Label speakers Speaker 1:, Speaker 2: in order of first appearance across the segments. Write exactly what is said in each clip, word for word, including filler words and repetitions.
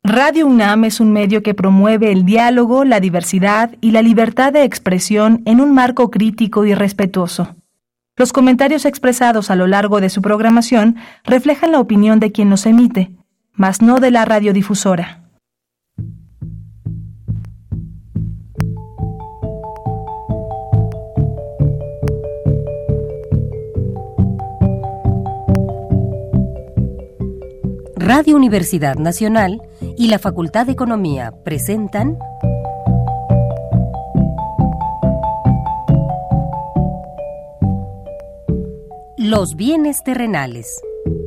Speaker 1: Radio UNAM es un medio que promueve el diálogo, la diversidad y la libertad de expresión en un marco crítico y respetuoso. Los comentarios expresados a lo largo de su programación reflejan la opinión de quien los emite, mas no de la radiodifusora.
Speaker 2: Radio Universidad Nacional y la Facultad de Economía presentan Los bienes terrenales.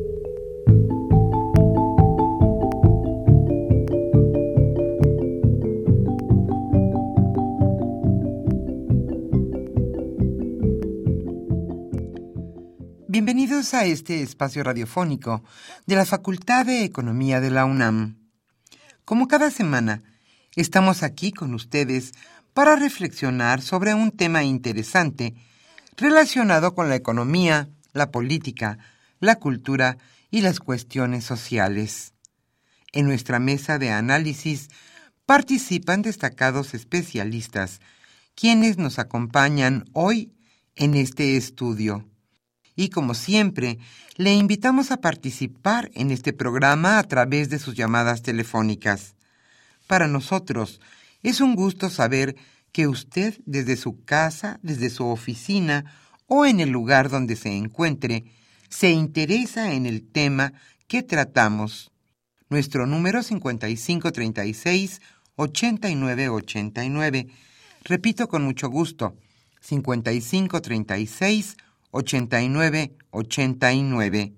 Speaker 3: Bienvenidos a este espacio radiofónico de la Facultad de Economía de la UNAM. Como cada semana, estamos aquí con ustedes para reflexionar sobre un tema interesante relacionado con la economía, la política, la cultura y las cuestiones sociales. En nuestra mesa de análisis participan destacados especialistas, quienes nos acompañan hoy en este estudio. Y como siempre, le invitamos a participar en este programa a través de sus llamadas telefónicas. Para nosotros es un gusto saber que usted desde su casa, desde su oficina o en el lugar donde se encuentre, se interesa en el tema que tratamos. Nuestro número cincuenta y cinco treinta y seis ochenta y nueve ochenta y nueve. Repito con mucho gusto, cincuenta y cinco treinta y seis ochenta y nueve ochenta y nueve.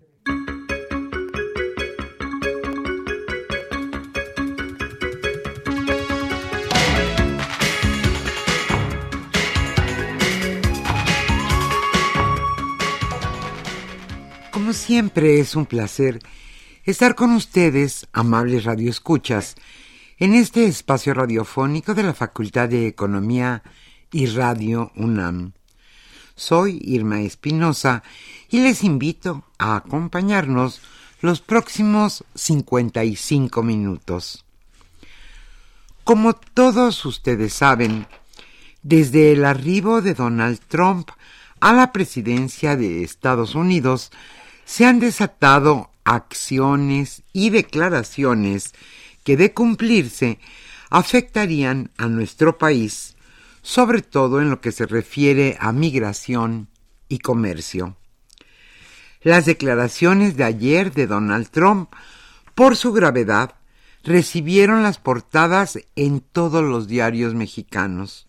Speaker 3: Como siempre es un placer estar con ustedes, amables radioescuchas, en este espacio radiofónico de la Facultad de Economía y Radio UNAM. Soy Irma Espinosa y les invito a acompañarnos los próximos cincuenta y cinco minutos. Como todos ustedes saben, desde el arribo de Donald Trump a la presidencia de Estados Unidos, se han desatado acciones y declaraciones que, de cumplirse, afectarían a nuestro país, sobre todo en lo que se refiere a migración y comercio. Las declaraciones de ayer de Donald Trump, por su gravedad, recibieron las portadas en todos los diarios mexicanos.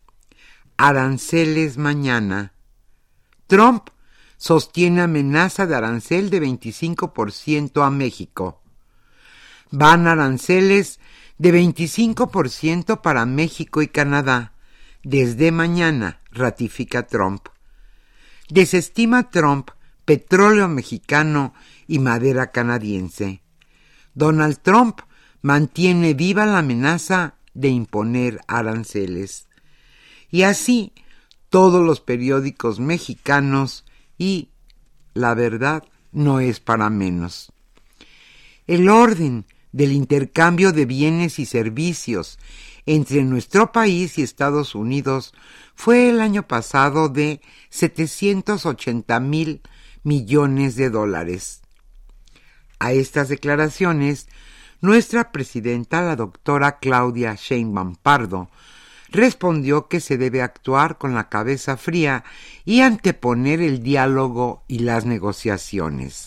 Speaker 3: Aranceles mañana. Trump sostiene amenaza de arancel de veinticinco por ciento a México. Van aranceles de veinticinco por ciento para México y Canadá. Desde mañana, ratifica Trump. Desestima Trump petróleo mexicano y madera canadiense. Donald Trump mantiene viva la amenaza de imponer aranceles. Y así, todos los periódicos mexicanos y, la verdad, no es para menos. El orden del intercambio de bienes y servicios entre nuestro país y Estados Unidos fue el año pasado de setecientos ochenta mil millones de dólares. A estas declaraciones, nuestra presidenta, la doctora Claudia Sheinbaum Pardo, respondió que se debe actuar con la cabeza fría y anteponer el diálogo y las negociaciones.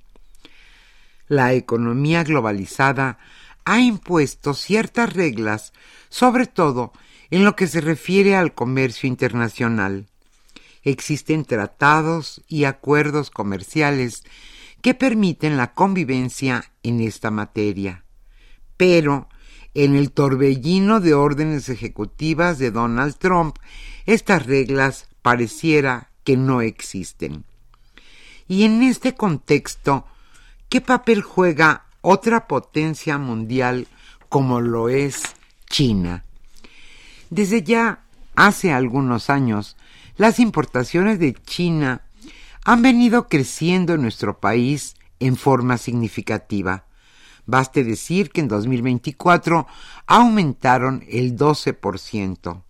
Speaker 3: La economía globalizada ha impuesto ciertas reglas, sobre todo en lo que se refiere al comercio internacional. Existen tratados y acuerdos comerciales que permiten la convivencia en esta materia. Pero, en el torbellino de órdenes ejecutivas de Donald Trump, estas reglas pareciera que no existen. Y en este contexto, ¿qué papel juega otra potencia mundial como lo es China? Desde ya hace algunos años, las importaciones de China han venido creciendo en nuestro país en forma significativa, Baste decir que en dos mil veinticuatro aumentaron el doce por ciento.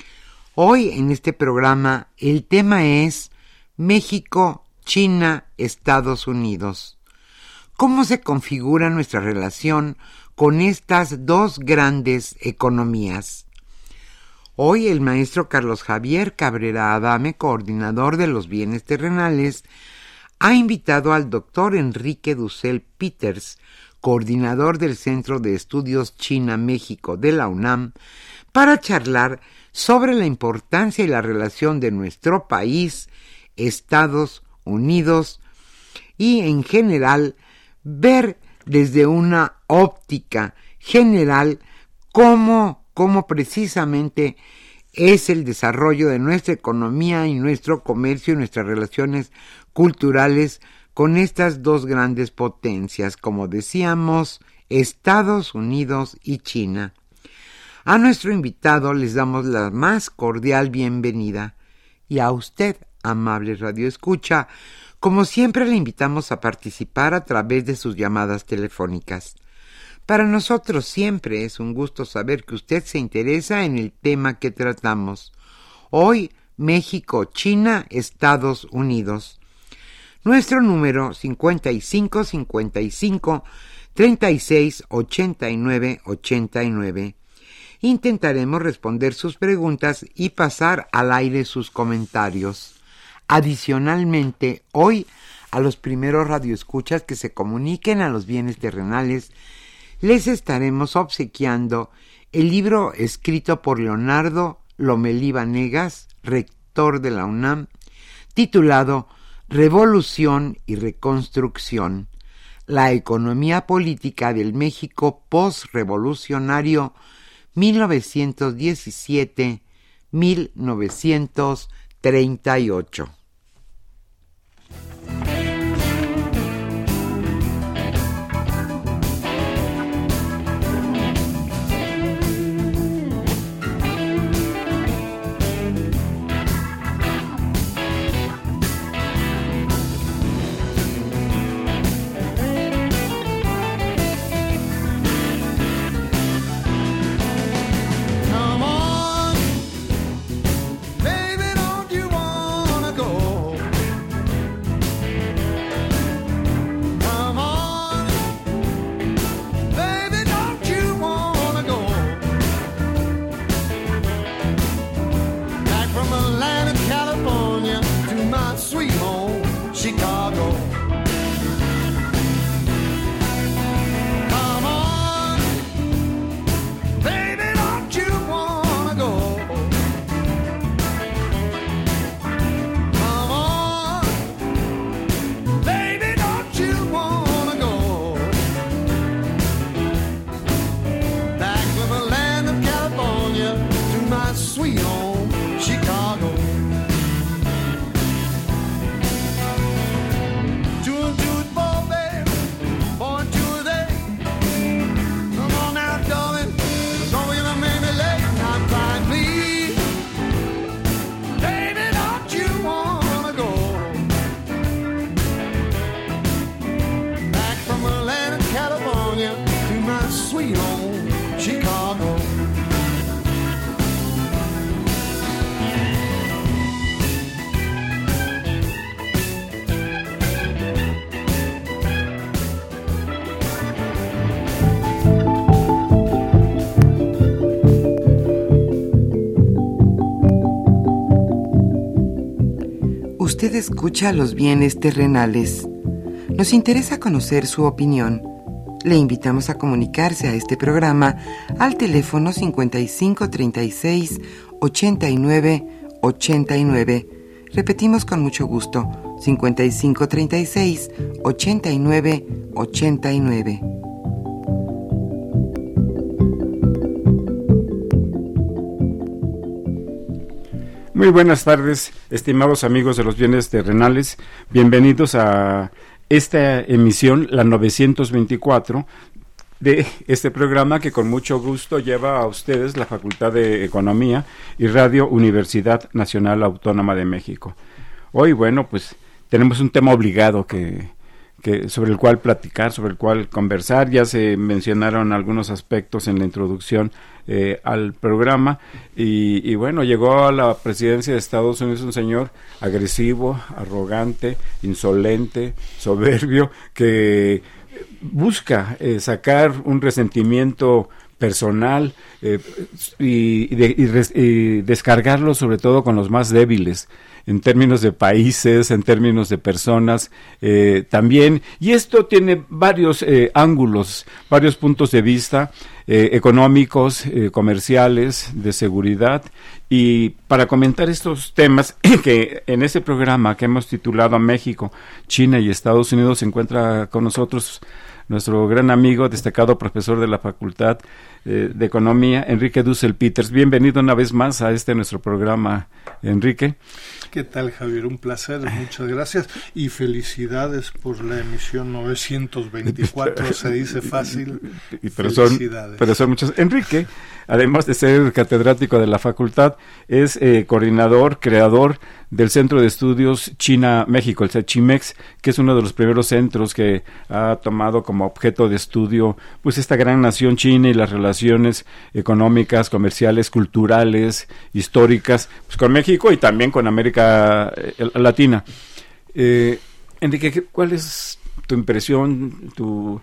Speaker 3: Hoy en este programa el tema es México, China, Estados Unidos. ¿Cómo se configura nuestra relación con estas dos grandes economías? Hoy el maestro Carlos Javier Cabrera Adame, coordinador de los bienes terrenales, ha invitado al doctor Enrique Dussel Peters, coordinador del Centro de Estudios China-México de la UNAM, para charlar sobre la importancia y la relación de nuestro país, Estados Unidos, y en general ver desde una óptica general cómo, cómo precisamente es el desarrollo de nuestra economía y nuestro comercio y nuestras relaciones culturales con estas dos grandes potencias, como decíamos, Estados Unidos y China. A nuestro invitado les damos la más cordial bienvenida y a usted, amable radioescucha, como siempre le invitamos a participar a través de sus llamadas telefónicas. Para nosotros siempre es un gusto saber que usted se interesa en el tema que tratamos. Hoy, México, China, Estados Unidos. Nuestro número cincuenta y cinco cincuenta y cinco treinta y seis ochenta y nueve ochenta y nueve. Intentaremos responder sus preguntas y pasar al aire sus comentarios. Adicionalmente, hoy a los primeros radioescuchas que se comuniquen a los bienes terrenales les estaremos obsequiando el libro escrito por Leonardo Lomelí Vanegas, rector de la UNAM, titulado Revolución y Reconstrucción, la economía política del México postrevolucionario mil novecientos diecisiete a mil novecientos treinta y ocho. Usted escucha los bienes terrenales. Nos interesa conocer su opinión. Le invitamos a comunicarse a este programa al teléfono cincuenta y cinco treinta y seis ochenta y nueve ochenta y nueve. Repetimos con mucho gusto, cincuenta y cinco treinta y seis ochenta y nueve ochenta y nueve.
Speaker 4: Muy buenas tardes, estimados amigos de los bienes terrenales. Bienvenidos a esta emisión, la novecientos veinticuatro, de este programa que con mucho gusto lleva a ustedes la Facultad de Economía y Radio Universidad Nacional Autónoma de México. Hoy, bueno, pues tenemos un tema obligado que, que sobre el cual platicar, sobre el cual conversar. Ya se mencionaron algunos aspectos en la introducción eh, al programa y, y bueno, llegó a la presidencia de Estados Unidos un señor agresivo, arrogante, insolente, soberbio, que busca eh, sacar un resentimiento personal eh, y, y, de, y, res, y descargarlo sobre todo con los más débiles, en términos de países, en términos de personas eh, también, y esto tiene varios eh, ángulos, varios puntos de vista eh, económicos, eh, comerciales, de seguridad, y para comentar estos temas que en ese programa que hemos titulado México, China y Estados Unidos se encuentra con nosotros nuestro gran amigo, destacado profesor de la Facultad eh, de Economía, Enrique Dussel-Peters. Bienvenido una vez más a este nuestro programa, Enrique.
Speaker 5: ¿Qué tal, Javier? Un placer, muchas gracias y felicidades por la emisión novecientos veinticuatro, se dice fácil.
Speaker 4: Pero son, pero son muchos. Enrique, además de ser catedrático de la facultad, es eh, coordinador, creador del Centro de Estudios China-México, el CECHIMEX, que es uno de los primeros centros que ha tomado como objeto de estudio pues esta gran nación china y las relaciones económicas, comerciales, culturales, históricas, pues con México y también con América eh, Latina. Eh, Enrique, ¿cuál es tu impresión, tu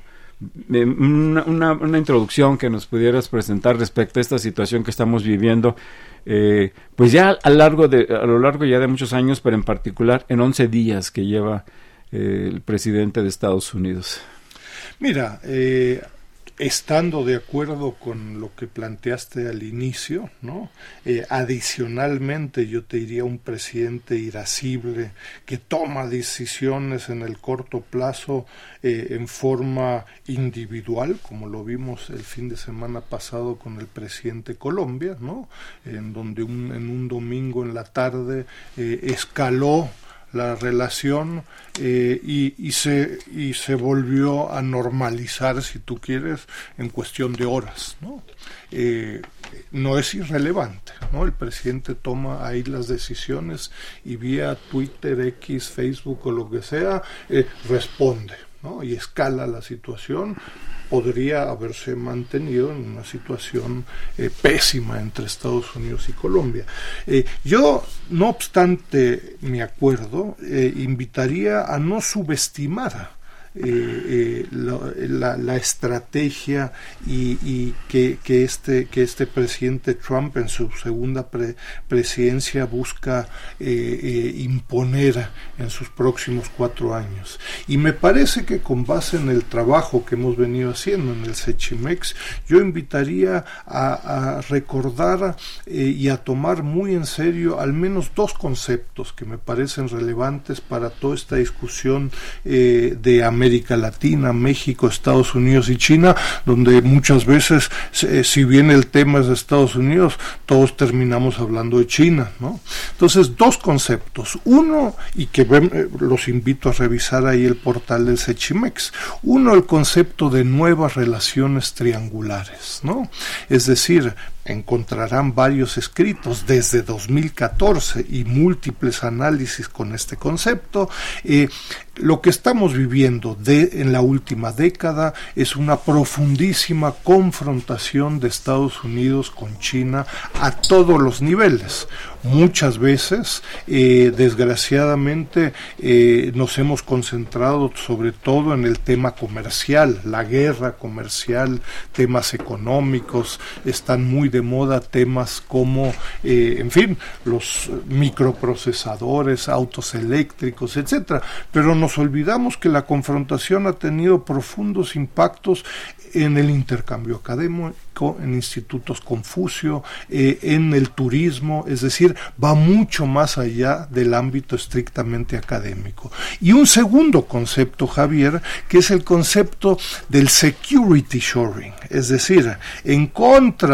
Speaker 4: Una, una, una introducción que nos pudieras presentar respecto a esta situación que estamos viviendo, eh, pues ya a, largo de, a lo largo ya de muchos años, pero en particular en once días que lleva eh, el presidente de Estados Unidos?
Speaker 5: Mira, eh, estando de acuerdo con lo que planteaste al inicio, ¿no? Eh, adicionalmente yo te diría un presidente irascible que toma decisiones en el corto plazo eh, en forma individual, como lo vimos el fin de semana pasado con el presidente Colombia, ¿no? En donde un, en un domingo en la tarde eh, escaló la relación eh, y, y, se, y se volvió a normalizar, si tú quieres, en cuestión de horas, ¿no? Eh, no es irrelevante, ¿no? El presidente toma ahí las decisiones y vía Twitter, X, Facebook o lo que sea, eh, responde, ¿no? Y escala la situación. Podría haberse mantenido en una situación eh, pésima entre Estados Unidos y Colombia. Eh, yo, no obstante mi acuerdo, eh, invitaría a no subestimar Eh, eh, la, la, la estrategia y, y que, que este que este presidente Trump en su segunda pre, presidencia busca eh, eh, imponer en sus próximos cuatro años. Y me parece que con base en el trabajo que hemos venido haciendo en el CECHIMEX, yo invitaría a, a recordar eh, y a tomar muy en serio al menos dos conceptos que me parecen relevantes para toda esta discusión eh, de América América Latina, México, Estados Unidos y China, donde muchas veces, eh, si bien el tema es de Estados Unidos, todos terminamos hablando de China, ¿no? Entonces, dos conceptos. Uno, y que eh, los invito a revisar ahí el portal del CECHIMEX. Uno, el concepto de nuevas relaciones triangulares, ¿no? Es decir, encontrarán varios escritos desde dos mil catorce y múltiples análisis con este concepto. Eh, lo que estamos viviendo de, en la última década es una profundísima confrontación de Estados Unidos con China a todos los niveles. Muchas veces, eh, desgraciadamente, eh, nos hemos concentrado sobre todo en el tema comercial, la guerra comercial, temas económicos, están muy de moda temas como, eh, en fin, los microprocesadores, autos eléctricos, etcétera. Pero nos olvidamos que la confrontación ha tenido profundos impactos en el intercambio académico, en institutos Confucio, eh, en el turismo, es decir, va mucho más allá del ámbito estrictamente académico. Y un segundo concepto, Javier, que es el concepto del security shoring, es decir, en contra de los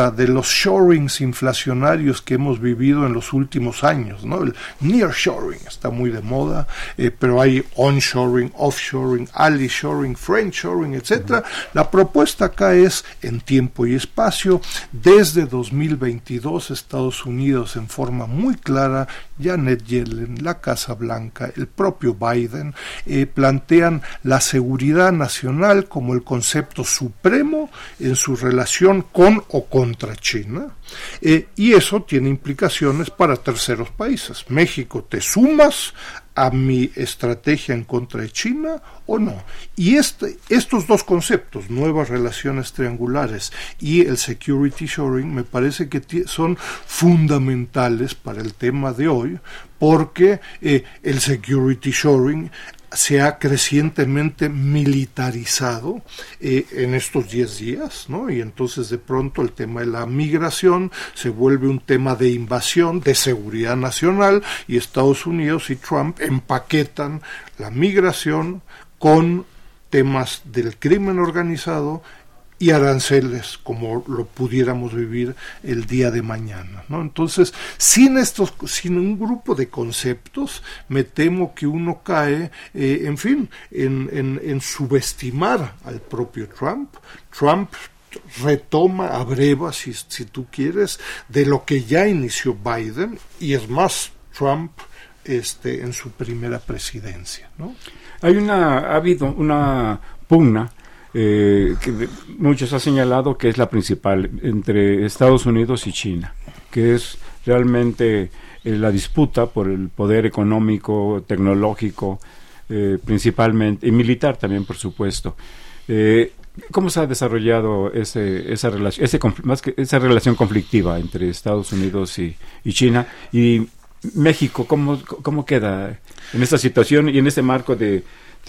Speaker 5: los shorings inflacionarios que hemos vivido en los últimos años, ¿no? El nearshoring está muy de moda, eh, pero hay onshoring, offshoring, ally-shoring, friendshoring, etcétera. Uh-huh. La propuesta acá es en tiempo y espacio. Desde dos mil veintidós, Estados Unidos, en forma muy clara, Janet Yellen, la Casa Blanca, el propio Biden, eh, plantean la seguridad nacional como el concepto supremo en su relación con o contra China, eh, y eso tiene implicaciones para terceros países. México, ¿te sumas a mi estrategia en contra de China o no? Y este, estos dos conceptos, nuevas relaciones triangulares y el security shoring, me parece que t- son fundamentales para el tema de hoy, porque eh, el security shoring se ha crecientemente militarizado eh, en estos diez días, ¿no? Y entonces de pronto el tema de la migración se vuelve un tema de invasión, de seguridad nacional, y Estados Unidos y Trump empaquetan la migración con temas del crimen organizado y aranceles, como lo pudiéramos vivir el día de mañana, ¿no? Entonces, sin estos, sin un grupo de conceptos, me temo que uno cae, eh, en fin, en, en, en subestimar al propio Trump. Trump retoma, abreva, si, si tú quieres, de lo que ya inició Biden, y es más, Trump este, en su primera presidencia, ¿no?
Speaker 4: Hay una, ha habido una pugna Eh, que de, muchos han señalado que es la principal entre Estados Unidos y China, que es realmente eh, la disputa por el poder económico, tecnológico, eh, principalmente, y militar también, por supuesto. Eh, ¿Cómo se ha desarrollado ese, esa, relación, ese, más que esa relación conflictiva entre Estados Unidos y, y China? Y México, ¿cómo, ¿cómo queda en esta situación y en este marco de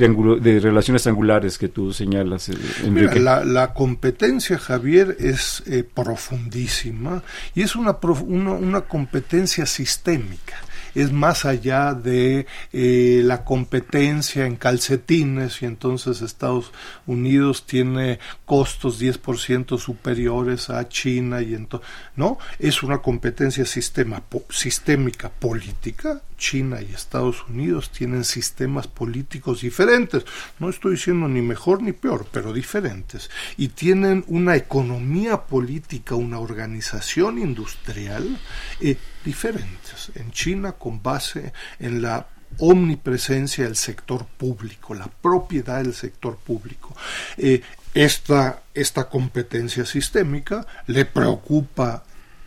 Speaker 4: de relaciones triangulares que tú señalas, Enrique?
Speaker 5: Mira, la, la competencia, Javier, es eh, profundísima, y es una, prof, una, una competencia sistémica. Es más allá de eh, la competencia en calcetines, y entonces Estados Unidos tiene costos diez por ciento superiores a China, y ento- no, es una competencia sistema, po, sistémica política. China y Estados Unidos tienen sistemas políticos diferentes, no estoy diciendo ni mejor ni peor, pero diferentes, y tienen una economía política, una organización industrial eh, diferentes. En China, con base en la omnipresencia del sector público, la propiedad del sector público. Eh, esta, esta competencia sistémica le preocupa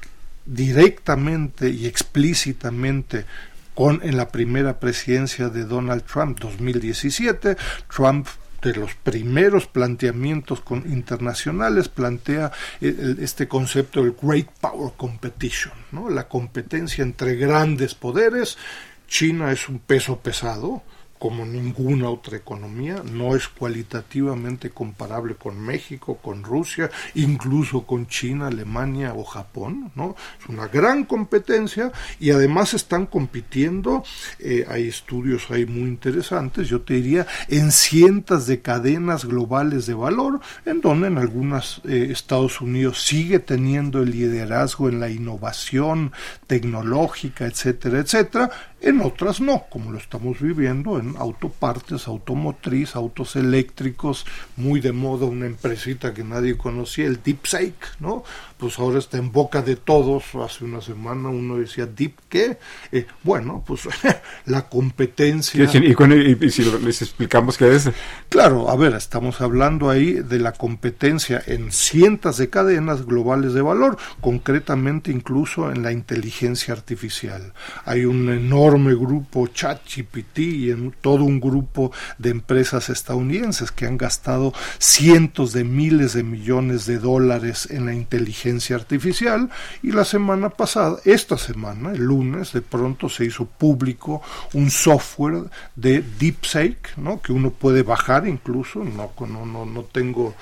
Speaker 5: directamente y explícitamente con en la primera presidencia de Donald Trump, dos mil diecisiete. Trump, de los primeros planteamientos con, internacionales, plantea el, este concepto del Great Power Competition, ¿no? La competencia entre grandes poderes. China es un peso pesado, como ninguna otra economía, no es cualitativamente comparable con México, con Rusia, incluso con China, Alemania o Japón, ¿no? Es una gran competencia, y además están compitiendo, eh, hay estudios ahí muy interesantes, yo te diría, en cientos de cadenas globales de valor, en donde en algunas eh, Estados Unidos sigue teniendo el liderazgo en la innovación tecnológica, etcétera, etcétera, en otras no, como lo estamos viviendo en autopartes, automotriz, autos eléctricos, muy de moda una empresita que nadie conocía, el DeepSeek, ¿no? Pues ahora está en boca de todos. Hace una semana uno decía, ¿Deep qué? Eh, bueno, pues la competencia...
Speaker 4: ¿Y, y, y si les explicamos qué es?
Speaker 5: Claro, a ver, estamos hablando ahí de la competencia en cientos de cadenas globales de valor, concretamente incluso en la inteligencia artificial. Hay un enorme grupo, ChatGPT, y en todo un grupo de empresas estadounidenses que han gastado cientos de miles de millones de dólares en la inteligencia artificial, y la semana pasada, esta semana, el lunes, de pronto se hizo público un software de DeepSeek, ¿no? Que uno puede bajar incluso, no, no, no, no tengo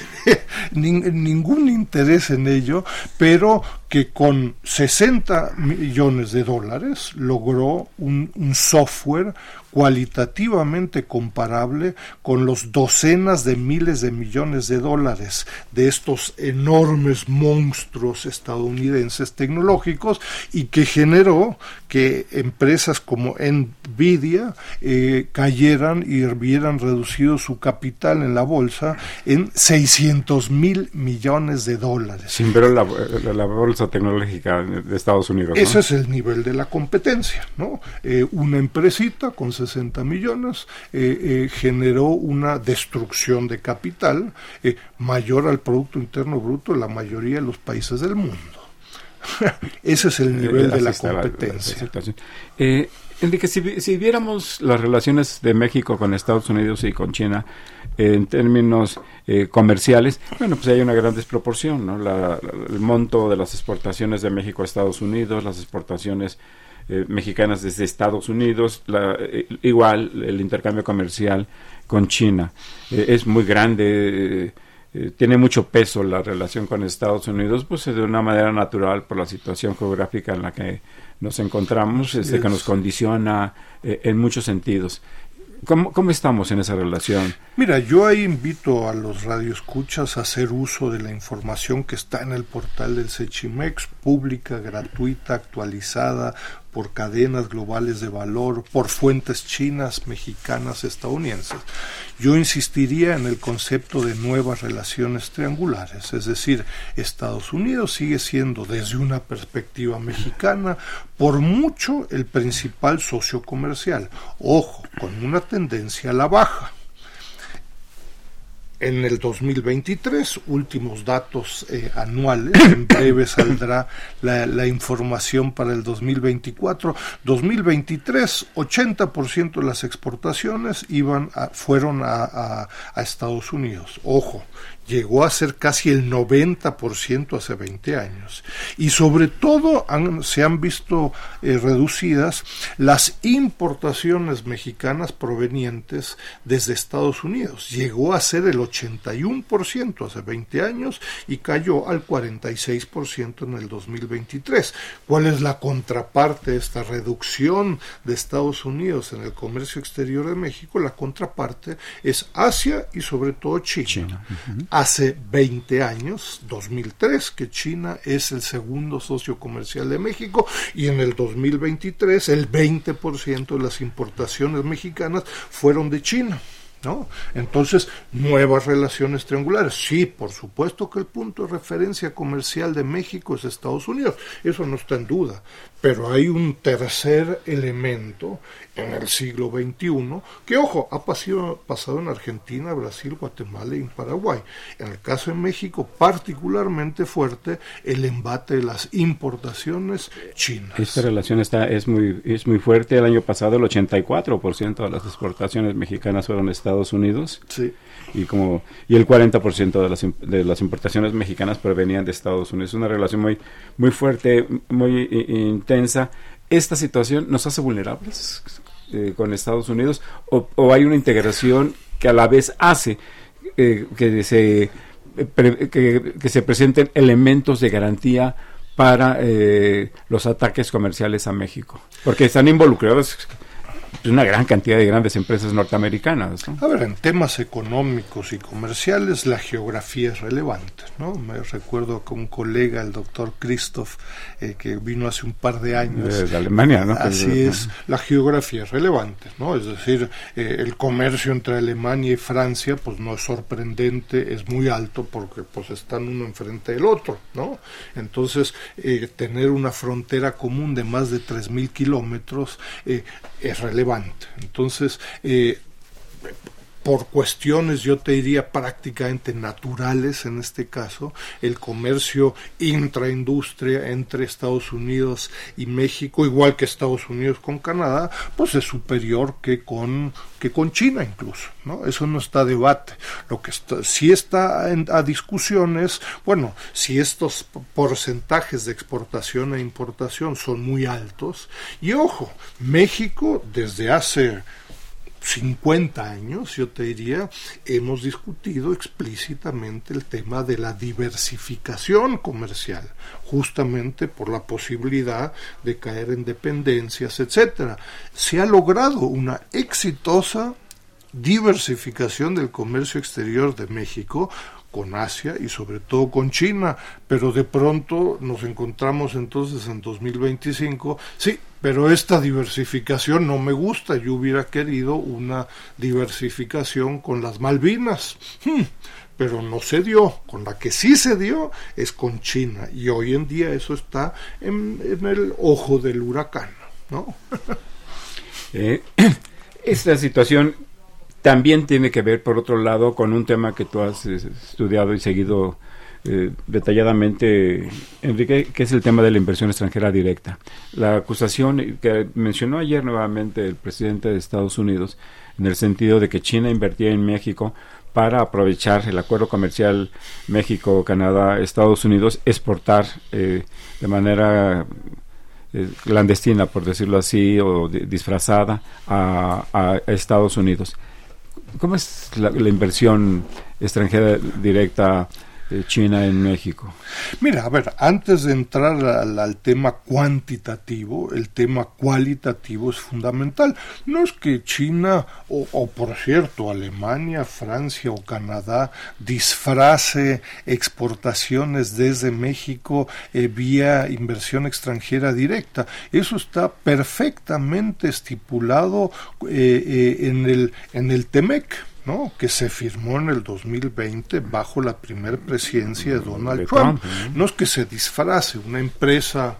Speaker 5: ningún interés en ello, pero que con sesenta millones de dólares logró ¿no? un, un software cualitativamente comparable con los docenas de miles de millones de dólares de estos enormes monstruos estadounidenses tecnológicos, y que generó que empresas como Nvidia eh, cayeran y vieran reducido su capital en la bolsa en seiscientos mil millones de dólares.
Speaker 4: Sin ver la, la, la bolsa tecnológica de Estados Unidos, ¿no?
Speaker 5: Ese es el nivel de la competencia, ¿no? Eh, una empresita con sesenta millones eh, eh, generó una destrucción de capital eh, mayor al Producto Interno Bruto de la mayoría de los países del mundo. Ese es el nivel eh, de la competencia. La, la, la
Speaker 4: eh, Enrique, si, si viéramos las relaciones de México con Estados Unidos y con China eh, en términos eh, comerciales, bueno, pues hay una gran desproporción, ¿no? La, la, el monto de las exportaciones de México a Estados Unidos, las exportaciones eh, mexicanas desde Estados Unidos, la, eh, igual el intercambio comercial con China eh, es muy grande. Eh, eh, tiene mucho peso la relación con Estados Unidos, pues de una manera natural por la situación geográfica en la que nos encontramos, este, que nos condiciona eh, en muchos sentidos. ¿Cómo, ¿Cómo estamos en esa relación?
Speaker 5: Mira, yo ahí invito a los radioescuchas a hacer uso de la información que está en el portal del Sechimex, pública, gratuita, actualizada por cadenas globales de valor, por fuentes chinas, mexicanas, estadounidenses. Yo insistiría en el concepto de nuevas relaciones triangulares, es decir, Estados Unidos sigue siendo, desde una perspectiva mexicana, por mucho el principal socio comercial, ojo, con una tendencia a la baja. En el dos mil veintitrés, últimos datos eh, anuales, en breve saldrá la, la información para el dos mil veinticuatro. dos mil veintitrés, ochenta por ciento de las exportaciones iban a, fueron a, a, a Estados Unidos. Ojo, llegó a ser casi el noventa por ciento hace veinte años. Y sobre todo han, se han visto eh, reducidas las importaciones mexicanas provenientes desde Estados Unidos. Llegó a ser el ochenta y uno por ciento hace veinte años y cayó al cuarenta y seis por ciento en el dos mil veintitrés. ¿Cuál es la contraparte de esta reducción de Estados Unidos en el comercio exterior de México? La contraparte es Asia y sobre todo China. China. Uh-huh. Hace veinte años, dos mil tres, que China es el segundo socio comercial de México, y en el dos mil veintitrés el veinte por ciento de las importaciones mexicanas fueron de China, ¿no? Entonces, nuevas relaciones triangulares. Sí, por supuesto que el punto de referencia comercial de México es Estados Unidos, eso no está en duda, pero hay un tercer elemento en el siglo veintiuno que, ojo, ha pasado, pasado en Argentina, Brasil, Guatemala y en Paraguay. En el caso de México, particularmente fuerte el embate de las importaciones chinas.
Speaker 4: Esta relación está es muy es muy fuerte. El año pasado el ochenta y cuatro por ciento de las exportaciones mexicanas fueron a Estados Unidos.
Speaker 5: Sí.
Speaker 4: Y como y el cuarenta por ciento de las de las importaciones mexicanas provenían de Estados Unidos. Es una relación muy muy fuerte, muy i, intensa. ¿Esta situación nos hace vulnerables eh, con Estados Unidos o, o hay una integración que a la vez hace eh, que se pre, que, que se presenten elementos de garantía para eh, los ataques comerciales a México? Porque están involucrados una gran cantidad de grandes empresas norteamericanas, ¿no?
Speaker 5: A ver, en temas económicos y comerciales la geografía es relevante, ¿no? Me recuerdo que un colega, el doctor Christoph, eh, que vino hace un par de años
Speaker 4: de, de Alemania, ¿no?
Speaker 5: Así
Speaker 4: Pero,
Speaker 5: es, la geografía es relevante, ¿no? Es decir, eh, el comercio entre Alemania y Francia, pues no es sorprendente, es muy alto porque pues están uno enfrente del otro, ¿no? Entonces, eh, tener una frontera común de más de tres mil kilómetros eh, es relevante. Entonces, eh, por cuestiones, yo te diría, prácticamente naturales en este caso, el comercio intraindustria entre Estados Unidos y México, igual que Estados Unidos con Canadá, pues es superior que con que con China incluso, ¿no? Eso no está a debate. Lo que está, sí está en, a discusiones, bueno, si estos porcentajes de exportación e importación son muy altos, y ojo, México desde hace cincuenta años, yo te diría, hemos discutido explícitamente el tema de la diversificación comercial, justamente por la posibilidad de caer en dependencias, etcétera. Se ha logrado una exitosa diversificación del comercio exterior de México con Asia y sobre todo con China, pero de pronto nos encontramos entonces en dos mil veinticinco, sí, pero esta diversificación no me gusta, yo hubiera querido una diversificación con las Malvinas, hmm, pero no se dio, con la que sí se dio es con China, y hoy en día eso está en, en el ojo del huracán, ¿no?
Speaker 4: eh, esta situación también tiene que ver, por otro lado, con un tema que tú has eh, estudiado y seguido eh, detalladamente, Enrique, que es el tema de la inversión extranjera directa. La acusación que mencionó ayer nuevamente el presidente de Estados Unidos, en el sentido de que China invertía en México para aprovechar el acuerdo comercial México, Canadá, Estados Unidos, exportar eh, de manera eh, clandestina, por decirlo así, o de, disfrazada a, a Estados Unidos. ¿Cómo es la, la inversión extranjera directa de China en México?
Speaker 5: Mira, a ver, antes de entrar al, al tema cuantitativo, el tema cualitativo es fundamental. No es que China, o, o por cierto, Alemania, Francia o Canadá disfrace exportaciones desde México eh, vía inversión extranjera directa. Eso está perfectamente estipulado eh, eh, en el, en el TEMEC, ¿no?, que se firmó en el dos mil veinte bajo la primera presidencia de Donald de Trump. Trump ¿eh? No es que se disfrace una empresa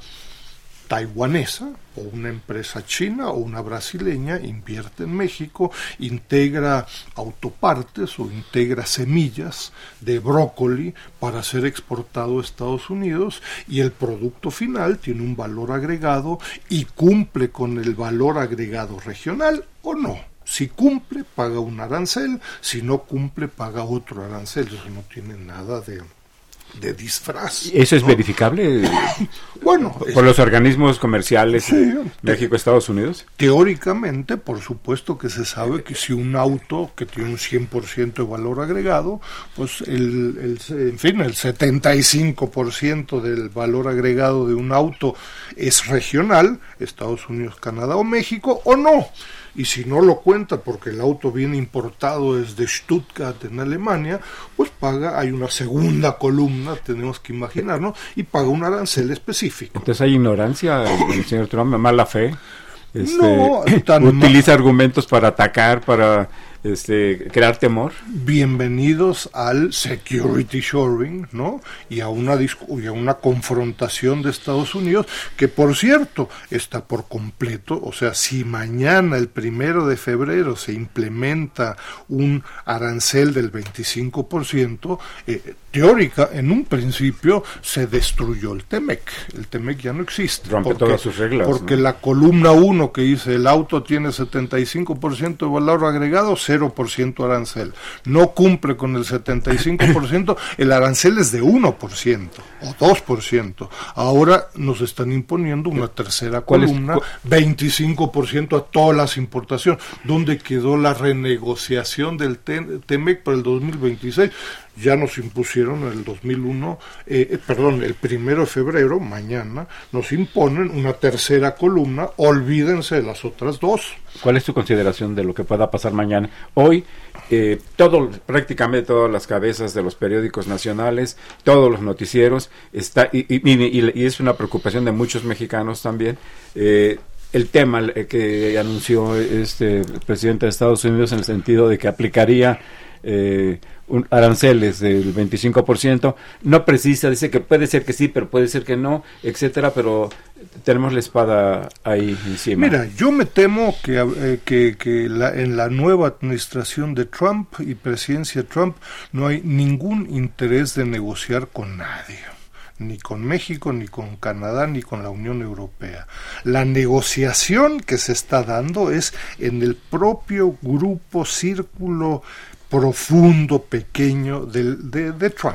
Speaker 5: taiwanesa o una empresa china o una brasileña, invierte en México, integra autopartes o integra semillas de brócoli para ser exportado a Estados Unidos, y el producto final tiene un valor agregado y cumple con el valor agregado regional o no. Si cumple, paga un arancel, si no cumple, paga otro arancel. Eso no tiene nada de, de disfraz.
Speaker 4: ¿Eso es
Speaker 5: ¿no?
Speaker 4: verificable?
Speaker 5: Bueno,
Speaker 4: ¿Por
Speaker 5: es,
Speaker 4: los organismos comerciales
Speaker 5: sí,
Speaker 4: México, Estados Unidos?
Speaker 5: Teóricamente, por supuesto que se sabe que si un auto que tiene un cien por ciento de valor agregado, pues el, el, en fin, el setenta y cinco por ciento del valor agregado de un auto es regional, Estados Unidos, Canadá o México, o no. Y si no lo cuenta porque el auto viene importado desde Stuttgart en Alemania, pues paga, hay una segunda columna, tenemos que imaginarnos, y paga un arancel específico.
Speaker 4: Entonces hay ignorancia, el señor Trump, mala fe, este,
Speaker 5: no, tan
Speaker 4: utiliza mal. argumentos para atacar, para este, crear temor.
Speaker 5: Bienvenidos al security shoring, ¿no? Y a una discu- y a una confrontación de Estados Unidos, que por cierto está por completo. O sea, si mañana el primero de febrero se implementa un arancel del veinticinco por ciento, eh, teórica, en un principio se destruyó el TEMEC. El TEMEC ya no existe.
Speaker 4: Rompe
Speaker 5: porque,
Speaker 4: todas sus reglas.
Speaker 5: Porque
Speaker 4: ¿no?
Speaker 5: la columna uno que dice el auto tiene setenta y cinco por ciento de valor agregado, cero por ciento arancel. No cumple con el setenta y cinco por ciento, el arancel es de uno por ciento o dos por ciento. Ahora nos están imponiendo una tercera columna, veinticinco por ciento a todas las importaciones. ¿Dónde quedó la renegociación del TEMEC para el dos mil veintiséis? Ya nos impusieron en el dos mil uno, eh, perdón, el primero de febrero, mañana, nos imponen una tercera columna, olvídense de las otras dos.
Speaker 4: ¿Cuál es tu consideración de lo que pueda pasar mañana? Hoy, eh, todo, prácticamente todas las cabezas de los periódicos nacionales, todos los noticieros, está y, y, y, y es una preocupación de muchos mexicanos también, eh, el tema que anunció este presidente de Estados Unidos en el sentido de que aplicaría eh, un, aranceles del veinticinco por ciento, no precisa, dice que puede ser que sí, pero puede ser que no, etcétera, pero tenemos la espada ahí encima.
Speaker 5: Mira, yo me temo que, eh, que, que la, en la nueva administración de Trump y presidencia de Trump no hay ningún interés de negociar con nadie, ni con México, ni con Canadá, ni con la Unión Europea. La negociación que se está dando es en el propio grupo, círculo profundo, pequeño del, de, de Trump,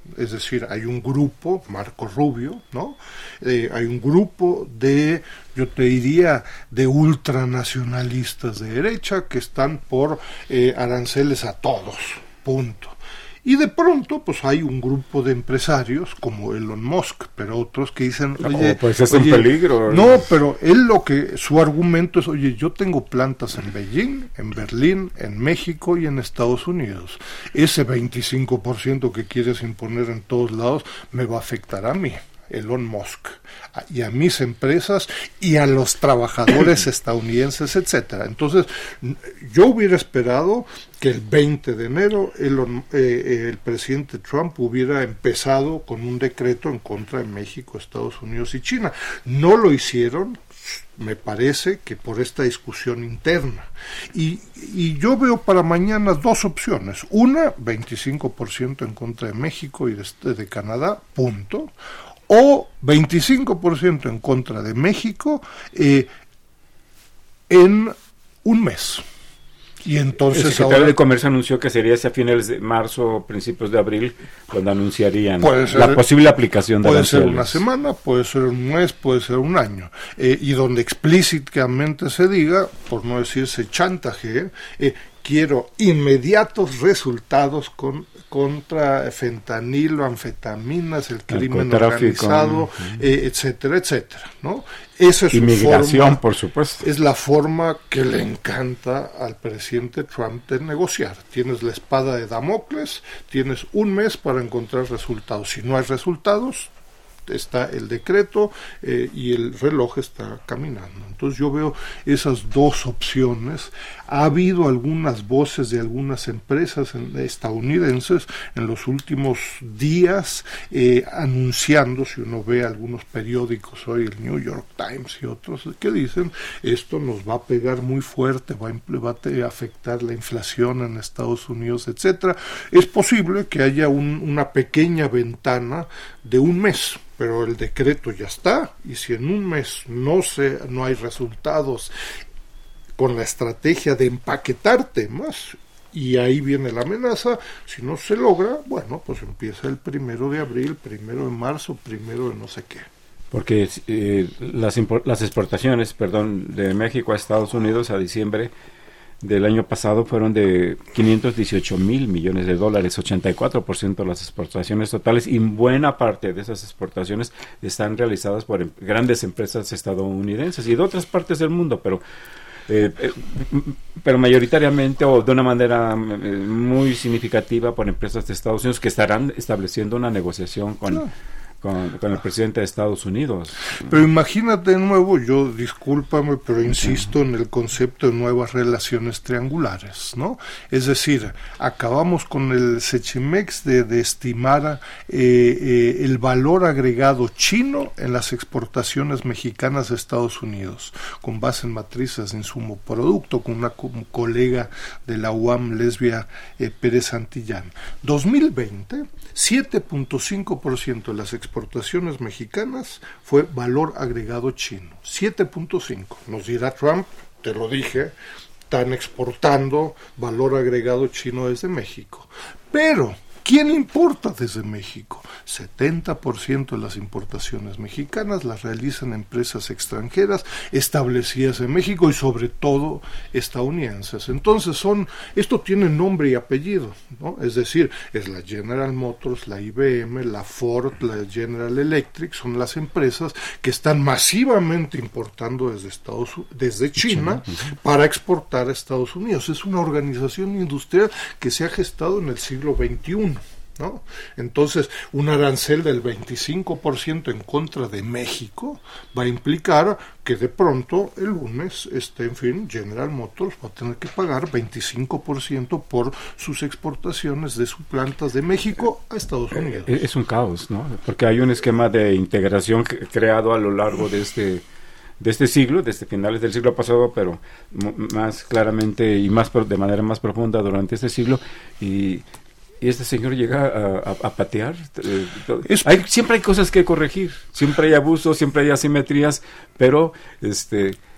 Speaker 5: es decir, hay un grupo, Marco Rubio, ¿no? Eh, hay un grupo de, yo te diría, de ultranacionalistas de derecha que están por eh, aranceles a todos, punto. Y de pronto, pues hay un grupo de empresarios como Elon Musk, pero otros que dicen, oye,
Speaker 4: oh, pues es
Speaker 5: oye,
Speaker 4: un peligro.
Speaker 5: No, pero él lo que, su argumento es, oye, yo tengo plantas en Beijing, en Berlín, en México y en Estados Unidos. Ese veinticinco por ciento que quieres imponer en todos lados me va a afectar a mí, Elon Musk, y a mis empresas y a los trabajadores estadounidenses, etcétera. Entonces, yo hubiera esperado que el veinte de enero Elon, eh, el presidente Trump hubiera empezado con un decreto en contra de México, Estados Unidos y China. No lo hicieron, me parece que por esta discusión interna. Y, y yo veo para mañana dos opciones. Una, veinticinco por ciento en contra de México y de, de Canadá, punto. O veinticinco por ciento en contra de México eh, en un mes. Y entonces
Speaker 4: el secretario
Speaker 5: ahora,
Speaker 4: de Comercio anunció que sería hacia finales de marzo o principios de abril cuando anunciarían
Speaker 5: ser,
Speaker 4: la posible aplicación de
Speaker 5: puede
Speaker 4: aranceles.
Speaker 5: ser una semana, puede ser un mes, puede ser un año, eh, y donde explícitamente se diga, por no decirse chantaje, eh, quiero inmediatos resultados con contra fentanilo, anfetaminas, el crimen organizado, uh-huh. eh, etcétera, etcétera, ¿no? Esa es
Speaker 4: Inmigración,
Speaker 5: forma,
Speaker 4: por supuesto.
Speaker 5: Es la forma que le encanta al presidente Trump de negociar. Tienes la espada de Damocles, tienes un mes para encontrar resultados. Si no hay resultados, está el decreto eh, y el reloj está caminando. Entonces yo veo esas dos opciones. Ha habido algunas voces de algunas empresas en, estadounidenses en los últimos días eh, anunciando, si uno ve algunos periódicos hoy, el New York Times y otros, que dicen esto nos va a pegar muy fuerte, va a, va a afectar la inflación en Estados Unidos, etcétera. Es posible que haya un, una pequeña ventana de un mes, pero el decreto ya está, y si en un mes no se no hay resultados con la estrategia de empaquetar temas, y ahí viene la amenaza, si no se logra, bueno, pues empieza el primero de abril, primero de marzo, primero de no sé qué.
Speaker 4: Porque eh, las, impor- las exportaciones, perdón, de México a Estados Unidos a diciembre del año pasado fueron de quinientos dieciocho mil millones de dólares, ochenta y cuatro por ciento de las exportaciones totales, y buena parte de esas exportaciones están realizadas por em- grandes empresas estadounidenses y de otras partes del mundo, pero eh, eh, pero mayoritariamente o de una manera eh, muy significativa por empresas de Estados Unidos que estarán estableciendo una negociación con... No. Con, con el presidente de Estados Unidos.
Speaker 5: Pero imagínate de nuevo, yo discúlpame, pero insisto en el concepto de nuevas relaciones triangulares, ¿no? Es decir, acabamos con el Sechimex de, de estimar eh, eh, el valor agregado chino en las exportaciones mexicanas a Estados Unidos, con base en matrices de insumo producto, con una co- colega de la U A M, Lesbia eh, Pérez Santillán. dos mil veinte, siete punto cinco por ciento de las exportaciones exportaciones mexicanas fue valor agregado chino, siete punto cinco. Nos dirá Trump, te lo dije, están exportando valor agregado chino desde México. Pero, ¿quién importa desde México? setenta por ciento de las importaciones mexicanas las realizan empresas extranjeras establecidas en México y sobre todo estadounidenses. Entonces son, esto tiene nombre y apellido, ¿no? Es decir, es la General Motors, la I B M, la Ford, la General Electric, son las empresas que están masivamente importando desde Estados desde China para exportar a Estados Unidos. Es una organización industrial que se ha gestado en el siglo veintiuno. ¿No? Entonces, un arancel del veinticinco por ciento en contra de México va a implicar que de pronto el lunes, este, en fin, General Motors va a tener que pagar veinticinco por ciento por sus exportaciones de sus plantas de México a Estados Unidos.
Speaker 4: Es un caos, ¿no? Porque hay un esquema de integración que, creado a lo largo de este de este siglo, desde finales del siglo pasado, pero m- más claramente y más de manera más profunda durante este siglo, y Y este señor llega a, a, a patear. Eh, es, hay, siempre hay cosas que corregir, siempre hay abusos, siempre hay asimetrías, pero este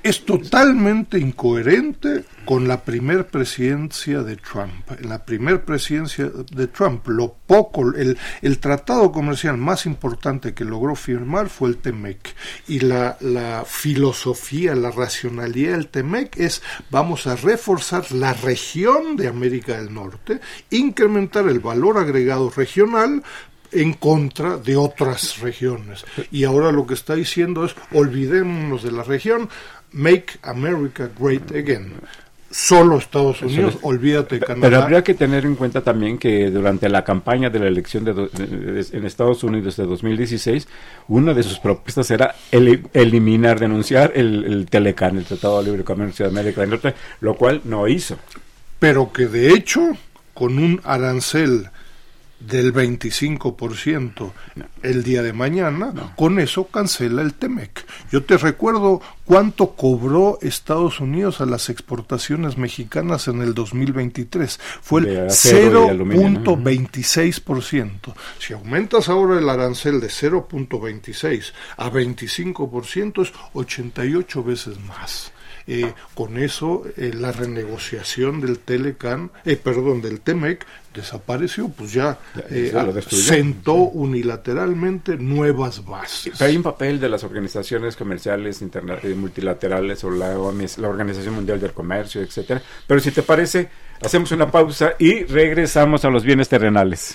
Speaker 5: es totalmente incoherente con la primer presidencia de Trump. En la primer presidencia de Trump, lo poco, el, el tratado comercial más importante que logró firmar fue el TEMEC. Y la, la filosofía, la racionalidad del TEMEC es: vamos a reforzar la región de América del Norte, incrementar el valor agregado regional en contra de otras regiones. Y ahora lo que está diciendo es: olvidémonos de la región, make America great again. Solo Estados Unidos, es, olvídate de Canadá.
Speaker 4: Pero habría que tener en cuenta también que durante la campaña de la elección de, de, de, en Estados Unidos de dos mil dieciséis, una de sus propuestas era el, eliminar, denunciar el, el Telecan, el Tratado de Libre Comercio de América del Norte, lo cual no hizo.
Speaker 5: Pero que de hecho, con un arancel del veinticinco por ciento no. el día de mañana, no. con eso cancela el TEMEC. Yo te recuerdo cuánto cobró Estados Unidos a las exportaciones mexicanas en el dos mil veintitrés. Fue el cero punto veintiséis por ciento. Si aumentas ahora el arancel de cero punto veintiséis a veinticinco por ciento, es ochenta y ocho veces más. Eh, con eso eh, la renegociación del Telecan, eh, perdón, del TEMEC desapareció, pues ya eh, sentó unilateralmente nuevas bases.
Speaker 4: Pero hay un papel de las organizaciones comerciales interna- eh, multilaterales o la, O M S, la Organización Mundial del Comercio, etcétera. Pero si te parece, hacemos una pausa y regresamos a los bienes terrenales.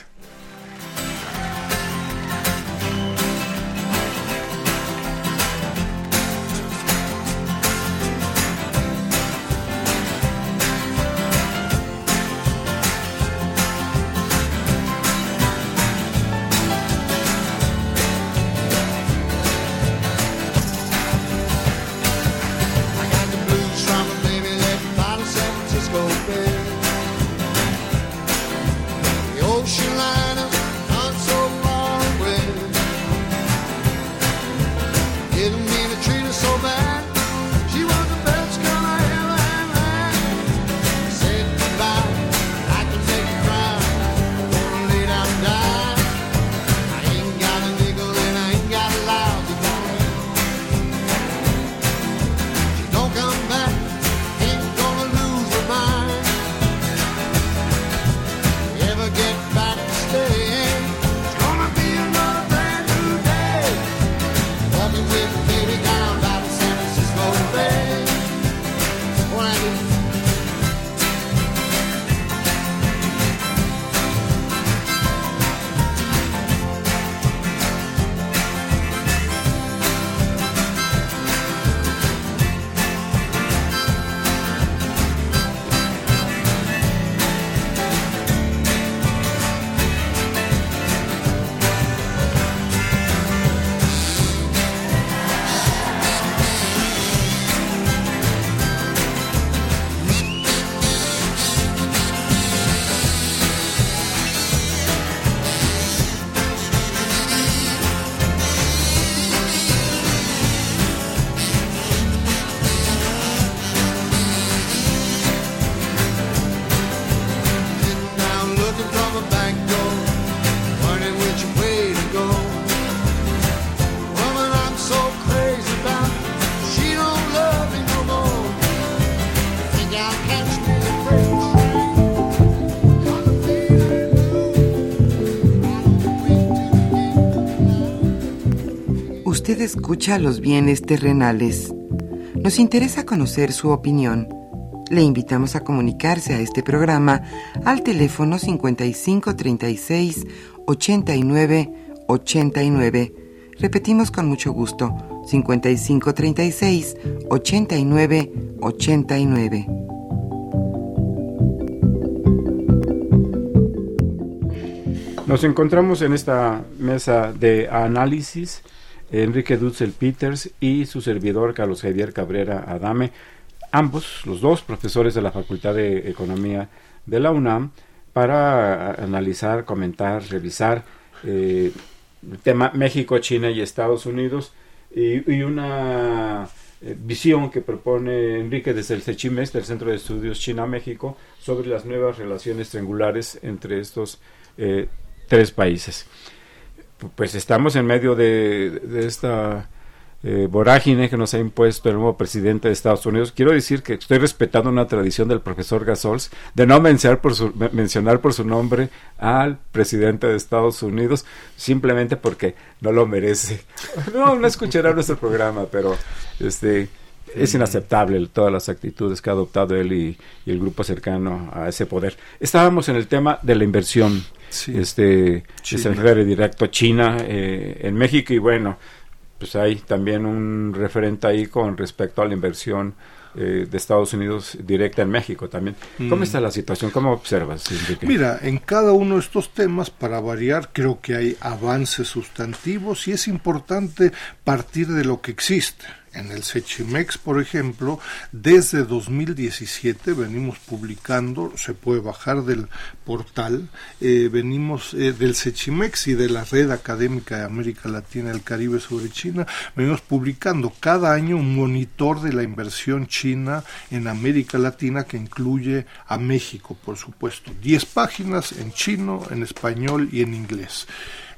Speaker 3: Usted escucha Los Bienes Terrenales. Nos interesa conocer su opinión. Le invitamos a comunicarse a este programa al teléfono cincuenta y cinco treinta y seis ochenta y nueve ochenta y nueve. Repetimos con mucho gusto, cincuenta y cinco treinta y seis ochenta y nueve ochenta y nueve.
Speaker 4: Nos encontramos en esta mesa de análisis Enrique Dussel Peters y su servidor Carlos Javier Cabrera Adame, ambos, los dos profesores de la Facultad de Economía de la UNAM, para analizar, comentar, revisar eh, el tema México, China y Estados Unidos y, y una eh, visión que propone Enrique desde el CECHIMES, del Centro de Estudios China-México, sobre las nuevas relaciones triangulares entre estos eh, tres países. Pues estamos en medio de, de esta eh, vorágine que nos ha impuesto el nuevo presidente de Estados Unidos. Quiero decir que estoy respetando una tradición del profesor Gasols de no mencionar por su, mencionar por su nombre al presidente de Estados Unidos, simplemente porque no lo merece. No, no escuchará nuestro programa, pero este es inaceptable todas las actitudes que ha adoptado él y, y el grupo cercano a ese poder. Estábamos en el tema de la inversión, sí. este China. Se refiere directo a China eh, en México, y bueno, pues hay también un referente ahí con respecto a la inversión eh, de Estados Unidos directa en México también. ¿Cómo mm. está la situación? ¿Cómo observas, Enrique?
Speaker 5: Mira, en cada uno de estos temas, para variar, creo que hay avances sustantivos y es importante partir de lo que existe. En el Sechimex, por ejemplo, desde dos mil diecisiete venimos publicando, se puede bajar del portal, eh, venimos eh, del Sechimex y de la Red Académica de América Latina y el Caribe sobre China, venimos publicando cada año un monitor de la inversión china en América Latina que incluye a México, por supuesto. diez páginas en chino, en español y en inglés.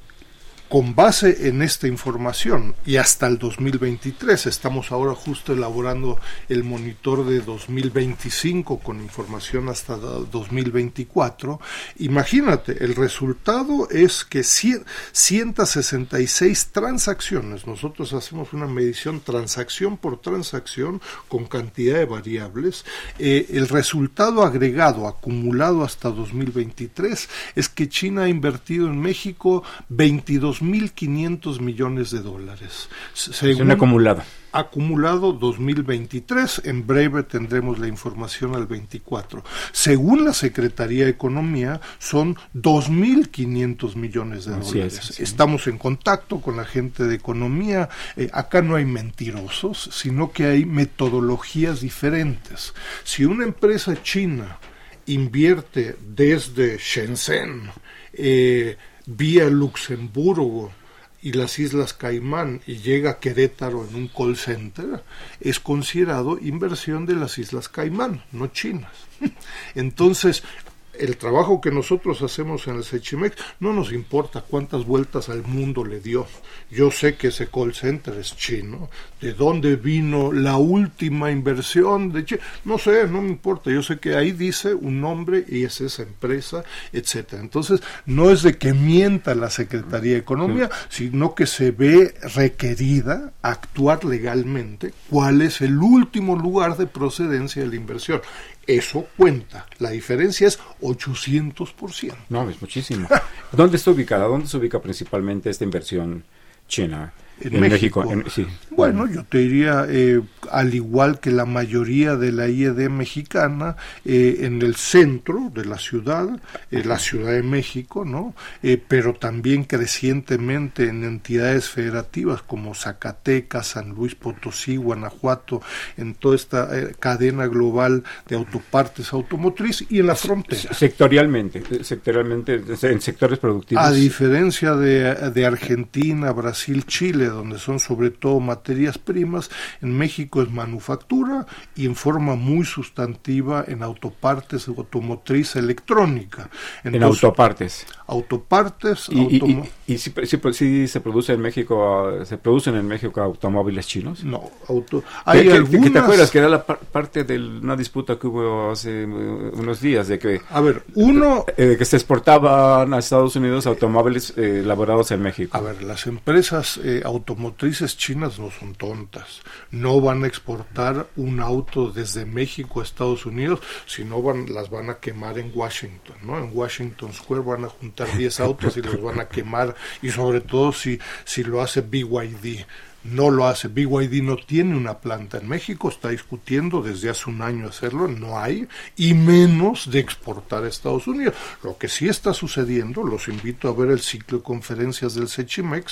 Speaker 5: Con base en esta información y hasta el dos mil veintitrés, estamos ahora justo elaborando el monitor de dos mil veinticinco con información hasta dos mil veinticuatro, imagínate, el resultado es que ciento sesenta y seis transacciones, nosotros hacemos una medición transacción por transacción con cantidad de variables, eh, el resultado agregado, acumulado hasta dos mil veintitrés, es que China ha invertido en México veintidós mil quinientos millones de dólares. Según
Speaker 4: es un acumulado.
Speaker 5: Acumulado dos mil veintitrés, en breve tendremos la información al veinticuatro. Según la Secretaría de Economía, son dos mil quinientos millones de dólares. Es, sí. Estamos en contacto con la gente de Economía. Eh, acá no hay mentirosos, sino que hay metodologías diferentes. Si una empresa china invierte desde Shenzhen, eh, vía Luxemburgo y las Islas Caimán y llega a Querétaro en un call center, es considerado inversión de las Islas Caimán, no chinas. Entonces, el trabajo que nosotros hacemos en el Sechimex, no nos importa cuántas vueltas al mundo le dio. Yo sé que ese call center es chino. ¿De dónde vino la última inversión de China? No sé, no me importa. Yo sé que ahí dice un nombre y es esa empresa, etcétera. Entonces, no es de que mienta la Secretaría de Economía, sí. sino que se ve requerida actuar legalmente cuál es el último lugar de procedencia de la inversión. Eso cuenta. La diferencia es ochocientos por ciento.
Speaker 4: No, es muchísimo. ¿Dónde está ubicada? ¿Dónde se ubica principalmente esta inversión china?
Speaker 5: En, en México. México. En, sí. Bueno, yo te diría, eh, al igual que la mayoría de la I E D mexicana, eh, en el centro de la ciudad, eh, la Ciudad de México, ¿no? Eh, pero también crecientemente en entidades federativas como Zacatecas, San Luis Potosí, Guanajuato, en toda esta eh, cadena global de autopartes automotriz y en la frontera.
Speaker 4: Sectorialmente, sectorialmente, en sectores productivos.
Speaker 5: A diferencia de, de Argentina, Brasil, Chile, donde son sobre todo materias primas, en México es manufactura y en forma muy sustantiva en autopartes, automotriz, electrónica.
Speaker 4: Entonces, en autopartes.
Speaker 5: Autopartes.
Speaker 4: ¿Y, automo- y, y, y si, si, si se produce en México, se producen en México automóviles chinos?
Speaker 5: No, auto. Hay
Speaker 4: ¿Qué,
Speaker 5: algunas...
Speaker 4: ¿Qué te acuerdas? Que era la par- parte de una disputa que hubo hace unos días de que...
Speaker 5: A ver, uno...
Speaker 4: Eh, de que se exportaban a Estados Unidos automóviles eh, elaborados en México.
Speaker 5: A ver, las empresas eh, automotrices chinas no son tontas. No van a exportar un auto desde México a Estados Unidos, sino van, las van a quemar en Washington, ¿no? En Washington Square van a juntar diez autos y los van a quemar, y sobre todo si, si lo hace B Y D. No lo hace. B Y D no tiene una planta en México, está discutiendo desde hace un año hacerlo, no hay, y menos de exportar a Estados Unidos. Lo que sí está sucediendo, los invito a ver el ciclo de conferencias del Sechimex,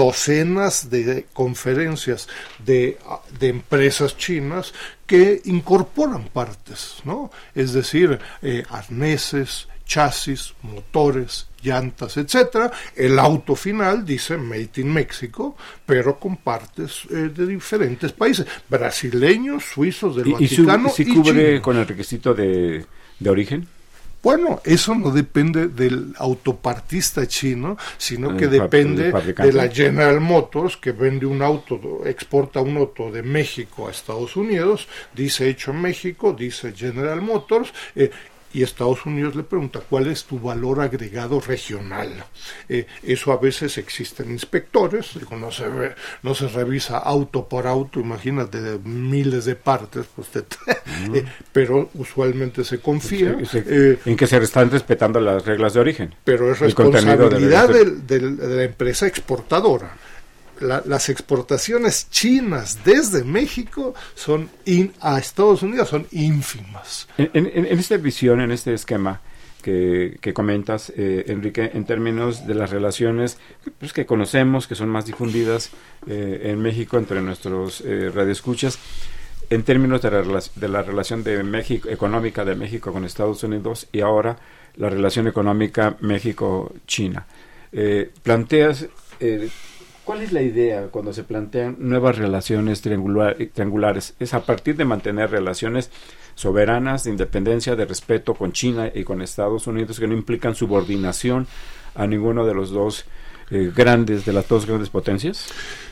Speaker 5: docenas de conferencias de, de empresas chinas que incorporan partes, ¿no? Es decir, eh, arneses, chasis, motores, llantas, etcétera. El auto final dice Made in México, pero con partes eh, de diferentes países, brasileños, suizos, del
Speaker 4: ¿Y,
Speaker 5: Vaticano.
Speaker 4: ¿Y si, si
Speaker 5: y
Speaker 4: cubre
Speaker 5: China.
Speaker 4: Con el requisito de, de origen?
Speaker 5: Bueno, eso no depende del autopartista chino, sino que
Speaker 4: el
Speaker 5: depende
Speaker 4: fabricante.
Speaker 5: de la General Motors, que vende un auto, exporta un auto de México a Estados Unidos, dice hecho en México, dice General Motors, eh, y Estados Unidos le pregunta cuál es tu valor agregado regional. Eh, eso a veces existen inspectores, digo, no se ve, no se revisa auto por auto, imagínate, de miles de partes, pues te, mm. eh, pero usualmente se confía
Speaker 4: sí, sí,
Speaker 5: eh,
Speaker 4: en que se están respetando las reglas de origen.
Speaker 5: Pero es responsabilidad del, del, de la empresa exportadora. La, las exportaciones chinas desde México son in, a Estados Unidos son ínfimas.
Speaker 4: En, en, en esta visión, en este esquema que, que comentas, eh, Enrique, en términos de las relaciones pues, que conocemos, que son más difundidas eh, en México entre nuestros eh, radioescuchas, en términos de la, de la relación de México, económica de México con Estados Unidos y ahora la relación económica México-China. Eh, planteas... Eh, ¿Cuál es la idea cuando se plantean nuevas relaciones triangular, triangulares? Es a partir de mantener relaciones soberanas, de independencia, de respeto con China y con Estados Unidos, que no implican subordinación a ninguno de los dos eh, grandes, de las dos grandes potencias.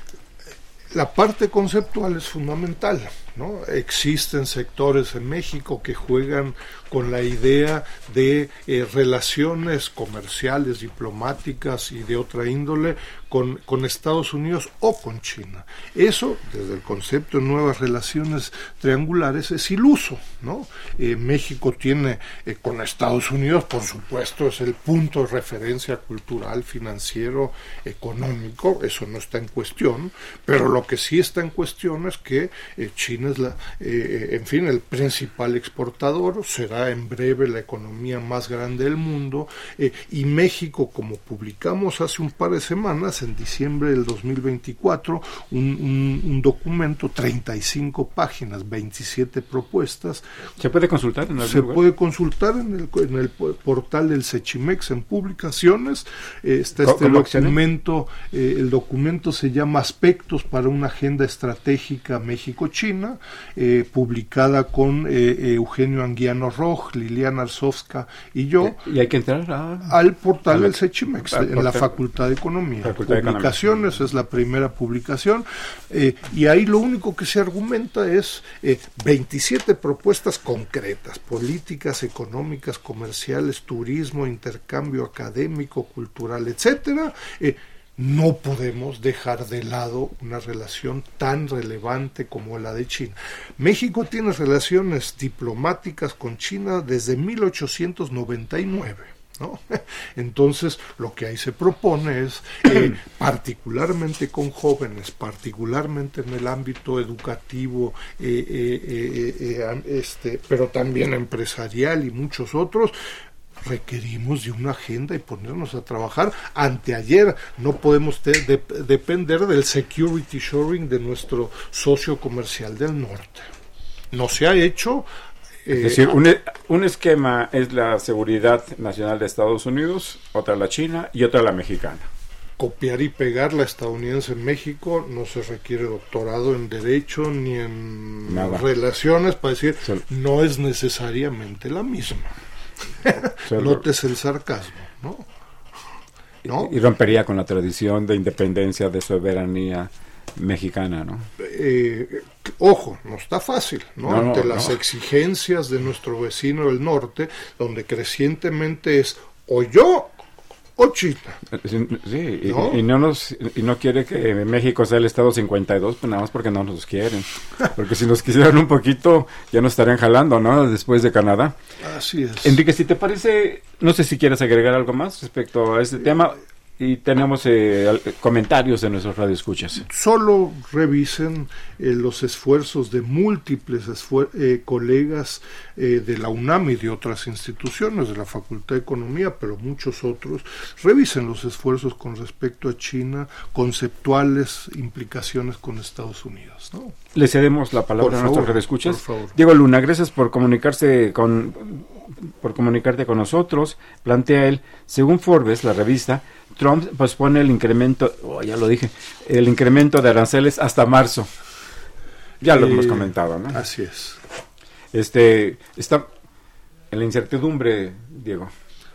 Speaker 5: La parte conceptual es fundamental, ¿no? Existen sectores en México que juegan con la idea de eh, relaciones comerciales, diplomáticas y de otra índole con, con Estados Unidos o con China. Eso, desde el concepto de nuevas relaciones triangulares, es iluso, ¿no? Eh, México tiene eh, con Estados Unidos, por supuesto, es el punto de referencia cultural, financiero, económico, eso no está en cuestión, pero lo que sí está en cuestión es que eh, China es la, eh, en fin, el principal exportador, será en breve la economía más grande del mundo, eh, y México, como publicamos hace un par de semanas, en diciembre del dos mil veinticuatro, un, un, un documento, treinta y cinco páginas, veintisiete propuestas.
Speaker 4: ¿Se puede consultar en algún
Speaker 5: Se
Speaker 4: lugar?
Speaker 5: puede consultar en el, en el portal del Sechimex en publicaciones. Eh, está este documento, eh, el documento se llama Aspectos para una agenda estratégica México-China, eh, publicada con eh, Eugenio Anguiano Roj, Liliana Arzovska y yo.
Speaker 4: Y hay que entrar a...
Speaker 5: al portal
Speaker 4: a
Speaker 5: del Sechimex, en la Facultad de Economía.
Speaker 4: Facultad de
Speaker 5: Publicaciones,
Speaker 4: Economía.
Speaker 5: Es la primera publicación, eh, y ahí lo único que se argumenta es eh, veintisiete propuestas concretas, políticas económicas, comerciales, turismo, intercambio académico, cultural, etcétera. Eh, No podemos dejar de lado una relación tan relevante como la de China. México tiene relaciones diplomáticas con China desde mil ochocientos noventa y nueve, ¿no? Entonces, lo que ahí se propone es, eh, particularmente con jóvenes, particularmente en el ámbito educativo, eh, eh, eh, eh, este, pero también empresarial y muchos otros, requerimos de una agenda y ponernos a trabajar. Anteayer no podemos te, de, depender del security shoring de nuestro socio comercial del norte. No se ha hecho. Eh,
Speaker 4: es decir, un, un esquema es la seguridad nacional de Estados Unidos, otra la China y otra la mexicana.
Speaker 5: Copiar y pegar la estadounidense en México, no se requiere doctorado en Derecho ni en Nada. Relaciones para decir, Sol- no es necesariamente la misma. Notes el sarcasmo, ¿no? ¿No?
Speaker 4: Y, y rompería con la tradición de independencia, de soberanía mexicana, ¿no?
Speaker 5: Eh, ojo, no está fácil, ¿no?
Speaker 4: no
Speaker 5: Ante
Speaker 4: no,
Speaker 5: las
Speaker 4: no.
Speaker 5: exigencias de nuestro vecino del norte, donde crecientemente es o yo o China.
Speaker 4: Sí, y
Speaker 5: ¿No?
Speaker 4: y no nos y no quiere que México sea el estado cincuenta y dos, pues nada más porque no nos quieren. Porque si nos quisieran un poquito, ya nos estarían jalando, ¿no? Después de Canadá.
Speaker 5: Así es.
Speaker 4: Enrique, si te parece, no sé si quieres agregar algo más respecto a este tema. Y tenemos eh, comentarios de nuestros radioescuchas.
Speaker 5: Solo revisen eh, los esfuerzos de múltiples esfuer- eh, colegas eh, de la UNAM y de otras instituciones, de la Facultad de Economía, pero muchos otros. Revisen los esfuerzos con respecto a China, conceptuales, implicaciones con Estados Unidos, ¿no?
Speaker 4: Le cedemos la palabra
Speaker 5: Por
Speaker 4: a nuestros
Speaker 5: favor,
Speaker 4: radioescuchas.
Speaker 5: por favor.
Speaker 4: Diego Luna, gracias por comunicarse con por comunicarte con nosotros. Plantea él, según Forbes, la revista, Trump pospone el incremento, oh, ya lo dije, el incremento de aranceles hasta marzo. Ya lo
Speaker 5: Eh,
Speaker 4: hemos comentado, ¿no?
Speaker 5: Así es.
Speaker 4: Este, está, En la incertidumbre, Diego.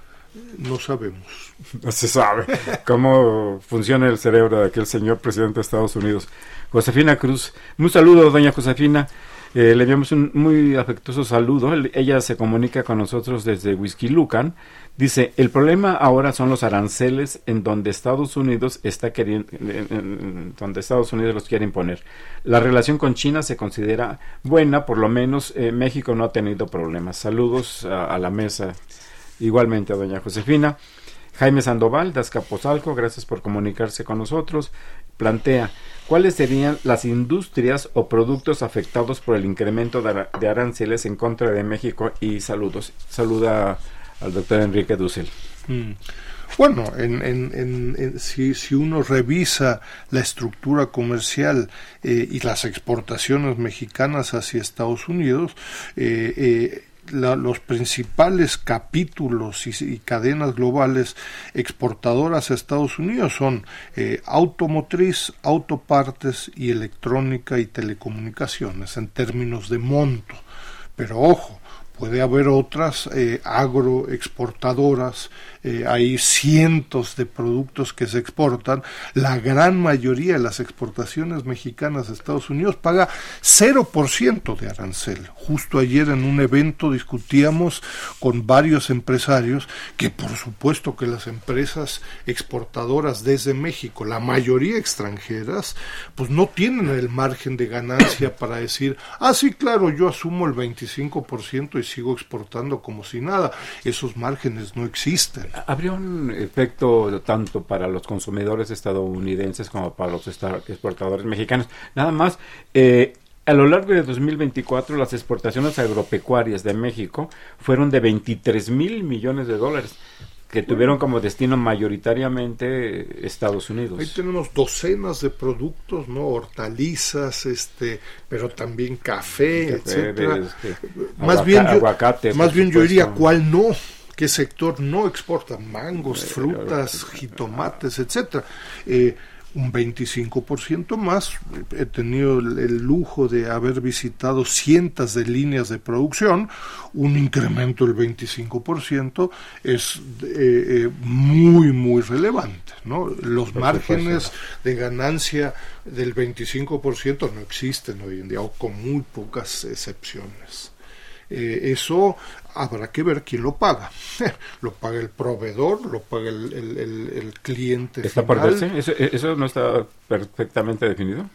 Speaker 5: No sabemos.
Speaker 4: No se sabe cómo funciona el cerebro de aquel señor presidente de Estados Unidos. Josefina Cruz, un saludo, doña Josefina. Eh, le enviamos un muy afectuoso saludo. El, ella se comunica con nosotros desde Whisky Lucan. Dice, el problema ahora son los aranceles en donde Estados Unidos está queriendo, en, en, donde Estados Unidos los quiere imponer. La relación con China se considera buena, por lo menos eh, México no ha tenido problemas. Saludos a, a la mesa. Igualmente a doña Josefina. Jaime Sandoval de Azcapotzalco, gracias por comunicarse con nosotros. Plantea, ¿cuáles serían las industrias o productos afectados por el incremento de, ara- de aranceles en contra de México? Y saludos. Saluda al doctor Enrique Dussel.
Speaker 5: Mm. Bueno, en, en, en, en, si, si uno revisa la estructura comercial eh, y las exportaciones mexicanas hacia Estados Unidos, eh, eh, La, los principales capítulos y, y cadenas globales exportadoras a Estados Unidos son eh, automotriz, autopartes y electrónica y telecomunicaciones en términos de monto. Pero ojo, puede haber otras eh, agroexportadoras, eh, hay cientos de productos que se exportan. La gran mayoría de las exportaciones mexicanas a Estados Unidos paga cero por ciento de arancel. Justo ayer en un evento discutíamos con varios empresarios que por supuesto que las empresas exportadoras desde México, la mayoría extranjeras, pues no tienen el margen de ganancia para decir, ah sí, claro, yo asumo el veinticinco por ciento y sigo exportando como si nada. Esos márgenes no existen.
Speaker 4: ¿Habría un efecto tanto para los consumidores estadounidenses como para los exportadores mexicanos? Nada más, eh, a lo largo de dos mil veinticuatro las exportaciones agropecuarias de México fueron de veintitrés mil millones de dólares, que tuvieron como destino mayoritariamente Estados Unidos.
Speaker 5: Ahí tenemos docenas de productos, ¿no? Hortalizas, este, pero también café, café etcétera. De, este, más aguaca, bien yo, aguacate, más bien yo diría cuál no, qué sector no exporta, mangos, frutas, jitomates, etcétera. Eh, un veinticinco por ciento más. He tenido el, el lujo de haber visitado cientos de líneas de producción. Un incremento del veinticinco por ciento es eh, eh, muy, muy relevante, ¿no? Los por márgenes supuesto. de ganancia del veinticinco por ciento no existen hoy en día, o con muy pocas excepciones. Eh, eso habrá que ver quién lo paga. Lo paga el proveedor, lo paga el, el, el, el cliente
Speaker 4: ¿Está
Speaker 5: final.
Speaker 4: por verse? ¿Eso, ¿Eso no está perfectamente definido?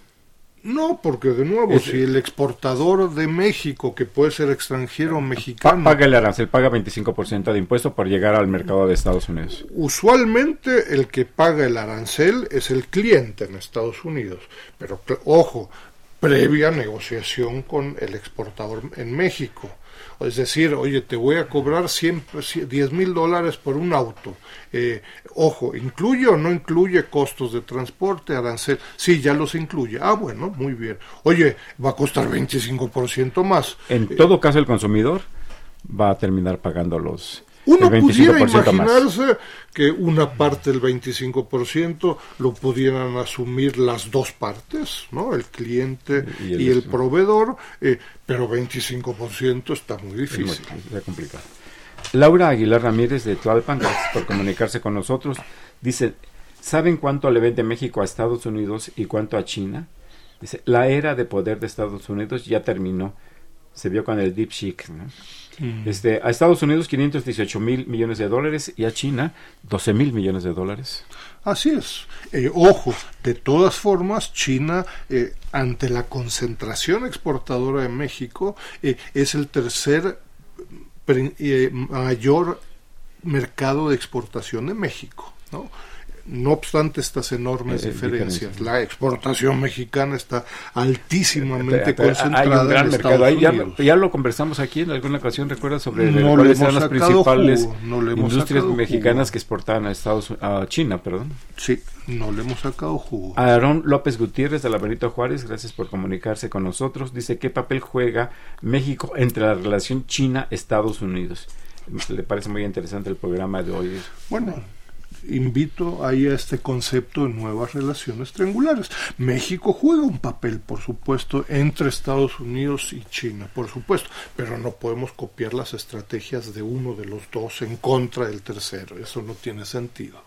Speaker 5: No, porque de nuevo, es, si el exportador de México, que puede ser extranjero o mexicano...
Speaker 4: Paga el arancel, paga veinticinco por ciento de impuesto por llegar al mercado de Estados Unidos.
Speaker 5: Usualmente el que paga el arancel es el cliente en Estados Unidos. Pero, ojo, previa negociación con el exportador en México. Es decir, oye, te voy a cobrar siempre diez mil dólares por un auto. Eh, ojo, ¿incluye o no incluye costos de transporte, arancel? Sí, ya los incluye. Ah, bueno, muy bien. Oye, va a costar veinticinco por ciento más.
Speaker 4: En eh, todo caso, el consumidor va a terminar pagando los...
Speaker 5: Uno pudiera imaginarse más. que una parte del veinticinco por ciento lo pudieran asumir las dos partes, ¿no? El cliente y el, y el proveedor, eh, pero veinticinco por ciento está muy difícil.
Speaker 4: Es muy, está complicado. Laura Aguilar Ramírez de Tlalpan, gracias por comunicarse con nosotros. Dice, ¿saben cuánto le vende México a Estados Unidos y cuánto a China? Dice, la era de poder de Estados Unidos ya terminó. Se vio con el Deep Chic, ¿no? Mm. Este, a Estados Unidos quinientos dieciocho mil millones de dólares y a China doce mil millones de dólares.
Speaker 5: Así es. Eh, ojo, de todas formas, China, eh, ante la concentración exportadora de México, eh, es el tercer pre, eh, mayor mercado de exportación de México, ¿no? No obstante estas enormes eh, diferencias, diferencia. La exportación mexicana está altísimamente eh, eh, concentrada hay un gran en mercado. Estados
Speaker 4: ya, lo, ya lo conversamos aquí en alguna ocasión, recuerda sobre no cuáles eran las principales no industrias mexicanas jugo. que exportaban a Estados a China, perdón.
Speaker 5: Sí, no le hemos sacado jugo.
Speaker 4: Aarón López Gutiérrez de la Benito Juárez, gracias por comunicarse con nosotros. Dice, ¿qué papel juega México entre la relación China-Estados Unidos? Le parece muy interesante el programa de hoy.
Speaker 5: Bueno, invito ahí a este concepto de nuevas relaciones triangulares. México juega un papel, por supuesto, entre Estados Unidos y China, por supuesto, pero no podemos copiar las estrategias de uno de los dos en contra del tercero, eso no tiene sentido.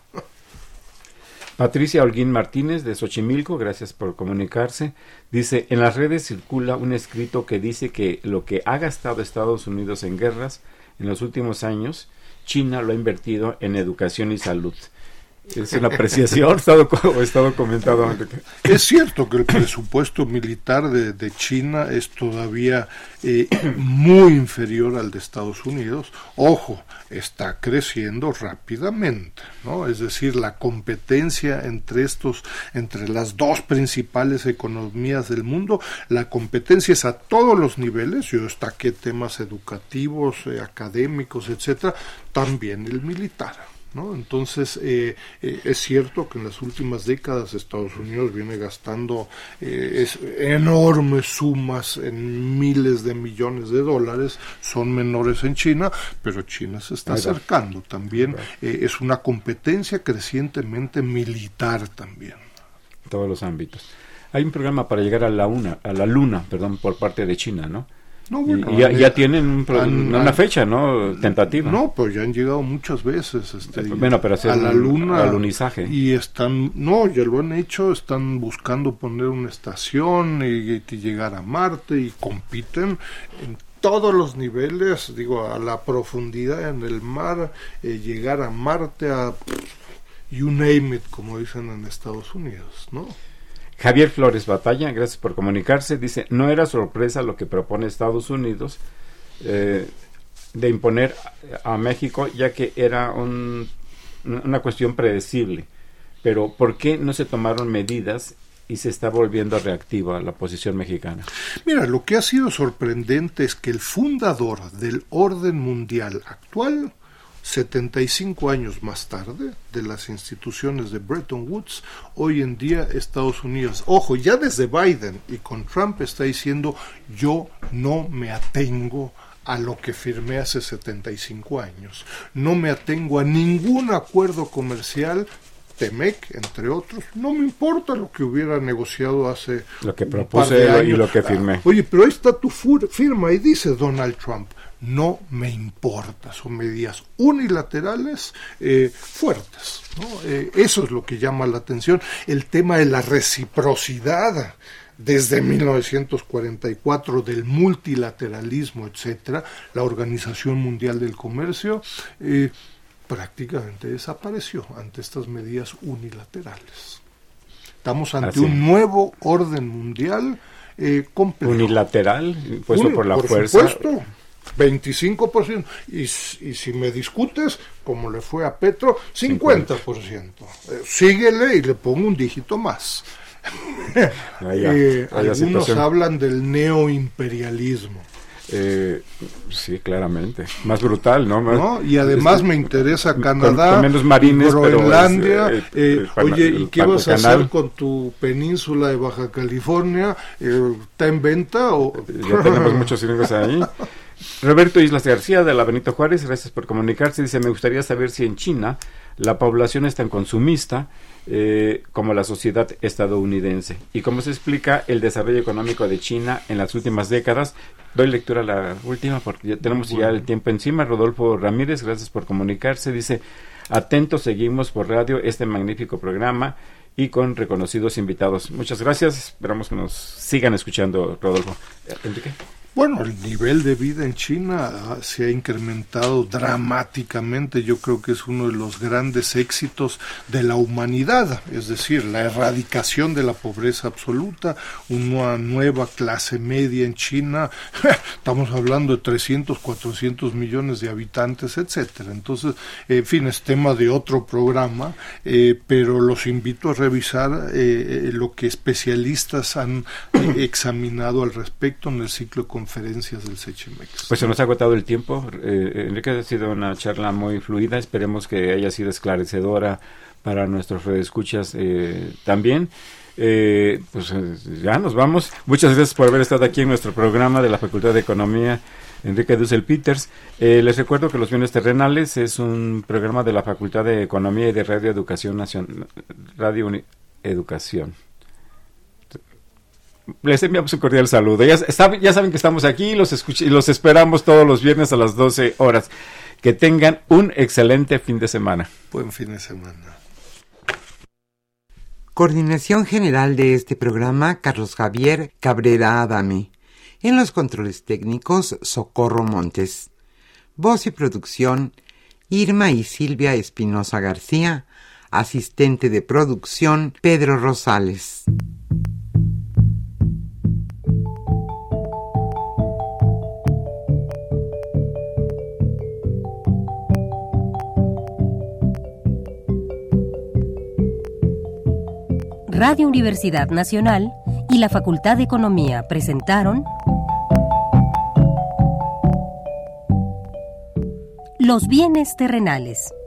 Speaker 4: Patricia Holguín Martínez de Xochimilco, gracias por comunicarse, dice, en las redes circula un escrito que dice que lo que ha gastado Estados Unidos en guerras en los últimos años, China lo ha invertido en educación y salud. ¿Es una apreciación estado, o estado comentado, Enrique?
Speaker 5: Es cierto que el presupuesto militar de, de China es todavía eh, muy inferior al de Estados Unidos. Ojo, está creciendo rápidamente, ¿no? Es decir, la competencia entre estos, entre las dos principales economías del mundo, la competencia es a todos los niveles. Yo destaqué temas educativos, eh, académicos, etcétera, también el militar, ¿no? Entonces, eh, eh, es cierto que en las últimas décadas Estados Unidos viene gastando eh, es, enormes sumas en miles de millones de dólares, son menores en China, pero China se está acercando también, eh, es una competencia crecientemente militar también.
Speaker 4: En todos los ámbitos. Hay un programa para llegar a la, una, a la luna, perdón, por parte de China, ¿no?
Speaker 5: No, bueno,
Speaker 4: y ya,
Speaker 5: han,
Speaker 4: ya tienen un pro,
Speaker 5: han,
Speaker 4: una fecha, ¿no? Tentativa.
Speaker 5: No, pues ya han llegado muchas veces este,
Speaker 4: bueno, pero
Speaker 5: a la luna.
Speaker 4: Alunizaje.
Speaker 5: Y están, no, ya lo han hecho, están buscando poner una estación y, y llegar a Marte y compiten en todos los niveles, digo, a la profundidad en el mar, eh, llegar a Marte, a you name it, como dicen en Estados Unidos, ¿no?
Speaker 4: Javier Flores Batalla, gracias por comunicarse, dice, no era sorpresa lo que propone Estados Unidos eh, de imponer a México, ya que era un, una cuestión predecible, pero ¿por qué no se tomaron medidas y se está volviendo reactiva la posición mexicana?
Speaker 5: Mira, lo que ha sido sorprendente es que el fundador del orden mundial actual, setenta y cinco años más tarde, de las instituciones de Bretton Woods, hoy en día Estados Unidos, ojo, ya desde Biden y con Trump está diciendo, yo no me atengo a lo que firmé hace setenta y cinco años, no me atengo a ningún acuerdo comercial, Temec, entre otros, no me importa lo que hubiera negociado hace
Speaker 4: lo que propuse y lo que firmé.
Speaker 5: Oye, pero ahí está tu firma y dice Donald Trump, no me importa, son medidas unilaterales eh, fuertes, ¿no? Eh, eso es lo que llama la atención, el tema de la reciprocidad desde mil novecientos cuarenta y cuatro del multilateralismo, etcétera, la Organización Mundial del Comercio eh, prácticamente desapareció ante estas medidas unilaterales. Estamos ante Así. un nuevo orden mundial eh, complejo.
Speaker 4: Unilateral, impuesto
Speaker 5: Un,
Speaker 4: por la
Speaker 5: por
Speaker 4: fuerza.
Speaker 5: Supuesto, veinticinco por ciento. Y, y si me discutes, como le fue a Petro, cincuenta por ciento. Eh, síguele y le pongo un dígito más.
Speaker 4: Vaya,
Speaker 5: eh,
Speaker 4: vaya
Speaker 5: algunos
Speaker 4: situación.
Speaker 5: hablan del neoimperialismo.
Speaker 4: Eh, sí, claramente. Más brutal, ¿no? Más,
Speaker 5: ¿no? Y además es, me interesa Canadá,
Speaker 4: con, con menos marines,
Speaker 5: Groenlandia.
Speaker 4: Pero es,
Speaker 5: eh,
Speaker 4: eh,
Speaker 5: oye, ¿y qué vas a
Speaker 4: canal.
Speaker 5: hacer con tu península de Baja California? Eh, ¿Está en venta? O...
Speaker 4: Ya tenemos muchos gringos ahí. Roberto Islas García de la Benito Juárez, gracias por comunicarse. Dice, me gustaría saber si en China la población es tan consumista eh, como la sociedad estadounidense. Y cómo se explica el desarrollo económico de China en las últimas décadas. Doy lectura a la última porque ya tenemos bueno. ya el tiempo encima. Rodolfo Ramírez, gracias por comunicarse. Dice, atentos seguimos por radio este magnífico programa y con reconocidos invitados. Muchas gracias. Esperamos que nos sigan escuchando, Rodolfo. Enrique.
Speaker 5: Bueno, el nivel de vida en China se ha incrementado dramáticamente. Yo creo que es uno de los grandes éxitos de la humanidad, es decir, la erradicación de la pobreza absoluta, una nueva clase media en China. Estamos hablando de trescientos, cuatrocientos millones de habitantes, etcétera. Entonces, en fin, es tema de otro programa, eh, pero los invito a revisar eh, lo que especialistas han eh, examinado al respecto en el ciclo de conferencias del Sechimex.
Speaker 4: Pues se nos ha agotado el tiempo. Eh, Enrique, ha sido una charla muy fluida. Esperemos que haya sido esclarecedora para nuestros redescuchas eh, también. Eh, pues ya nos vamos. Muchas gracias por haber estado aquí en nuestro programa de la Facultad de Economía, Enrique Dussel Peters. Eh, les recuerdo que Los Bienes Terrenales es un programa de la Facultad de Economía y de Radio Educación Nacional, Radio Uni- Educación. Les enviamos un cordial saludo. Ya, saben, ya saben que estamos aquí, los escuch- y los esperamos todos los viernes a las doce horas. Que tengan un excelente fin de semana.
Speaker 5: Buen fin de semana.
Speaker 3: Coordinación general de este programa, Carlos Javier Cabrera Adame. En los controles técnicos, Socorro Montes. Voz y producción, Irma y Silvia Espinosa García. Asistente de producción, Pedro Rosales.
Speaker 2: Radio Universidad Nacional y la Facultad de Economía presentaron Los Bienes Terrenales.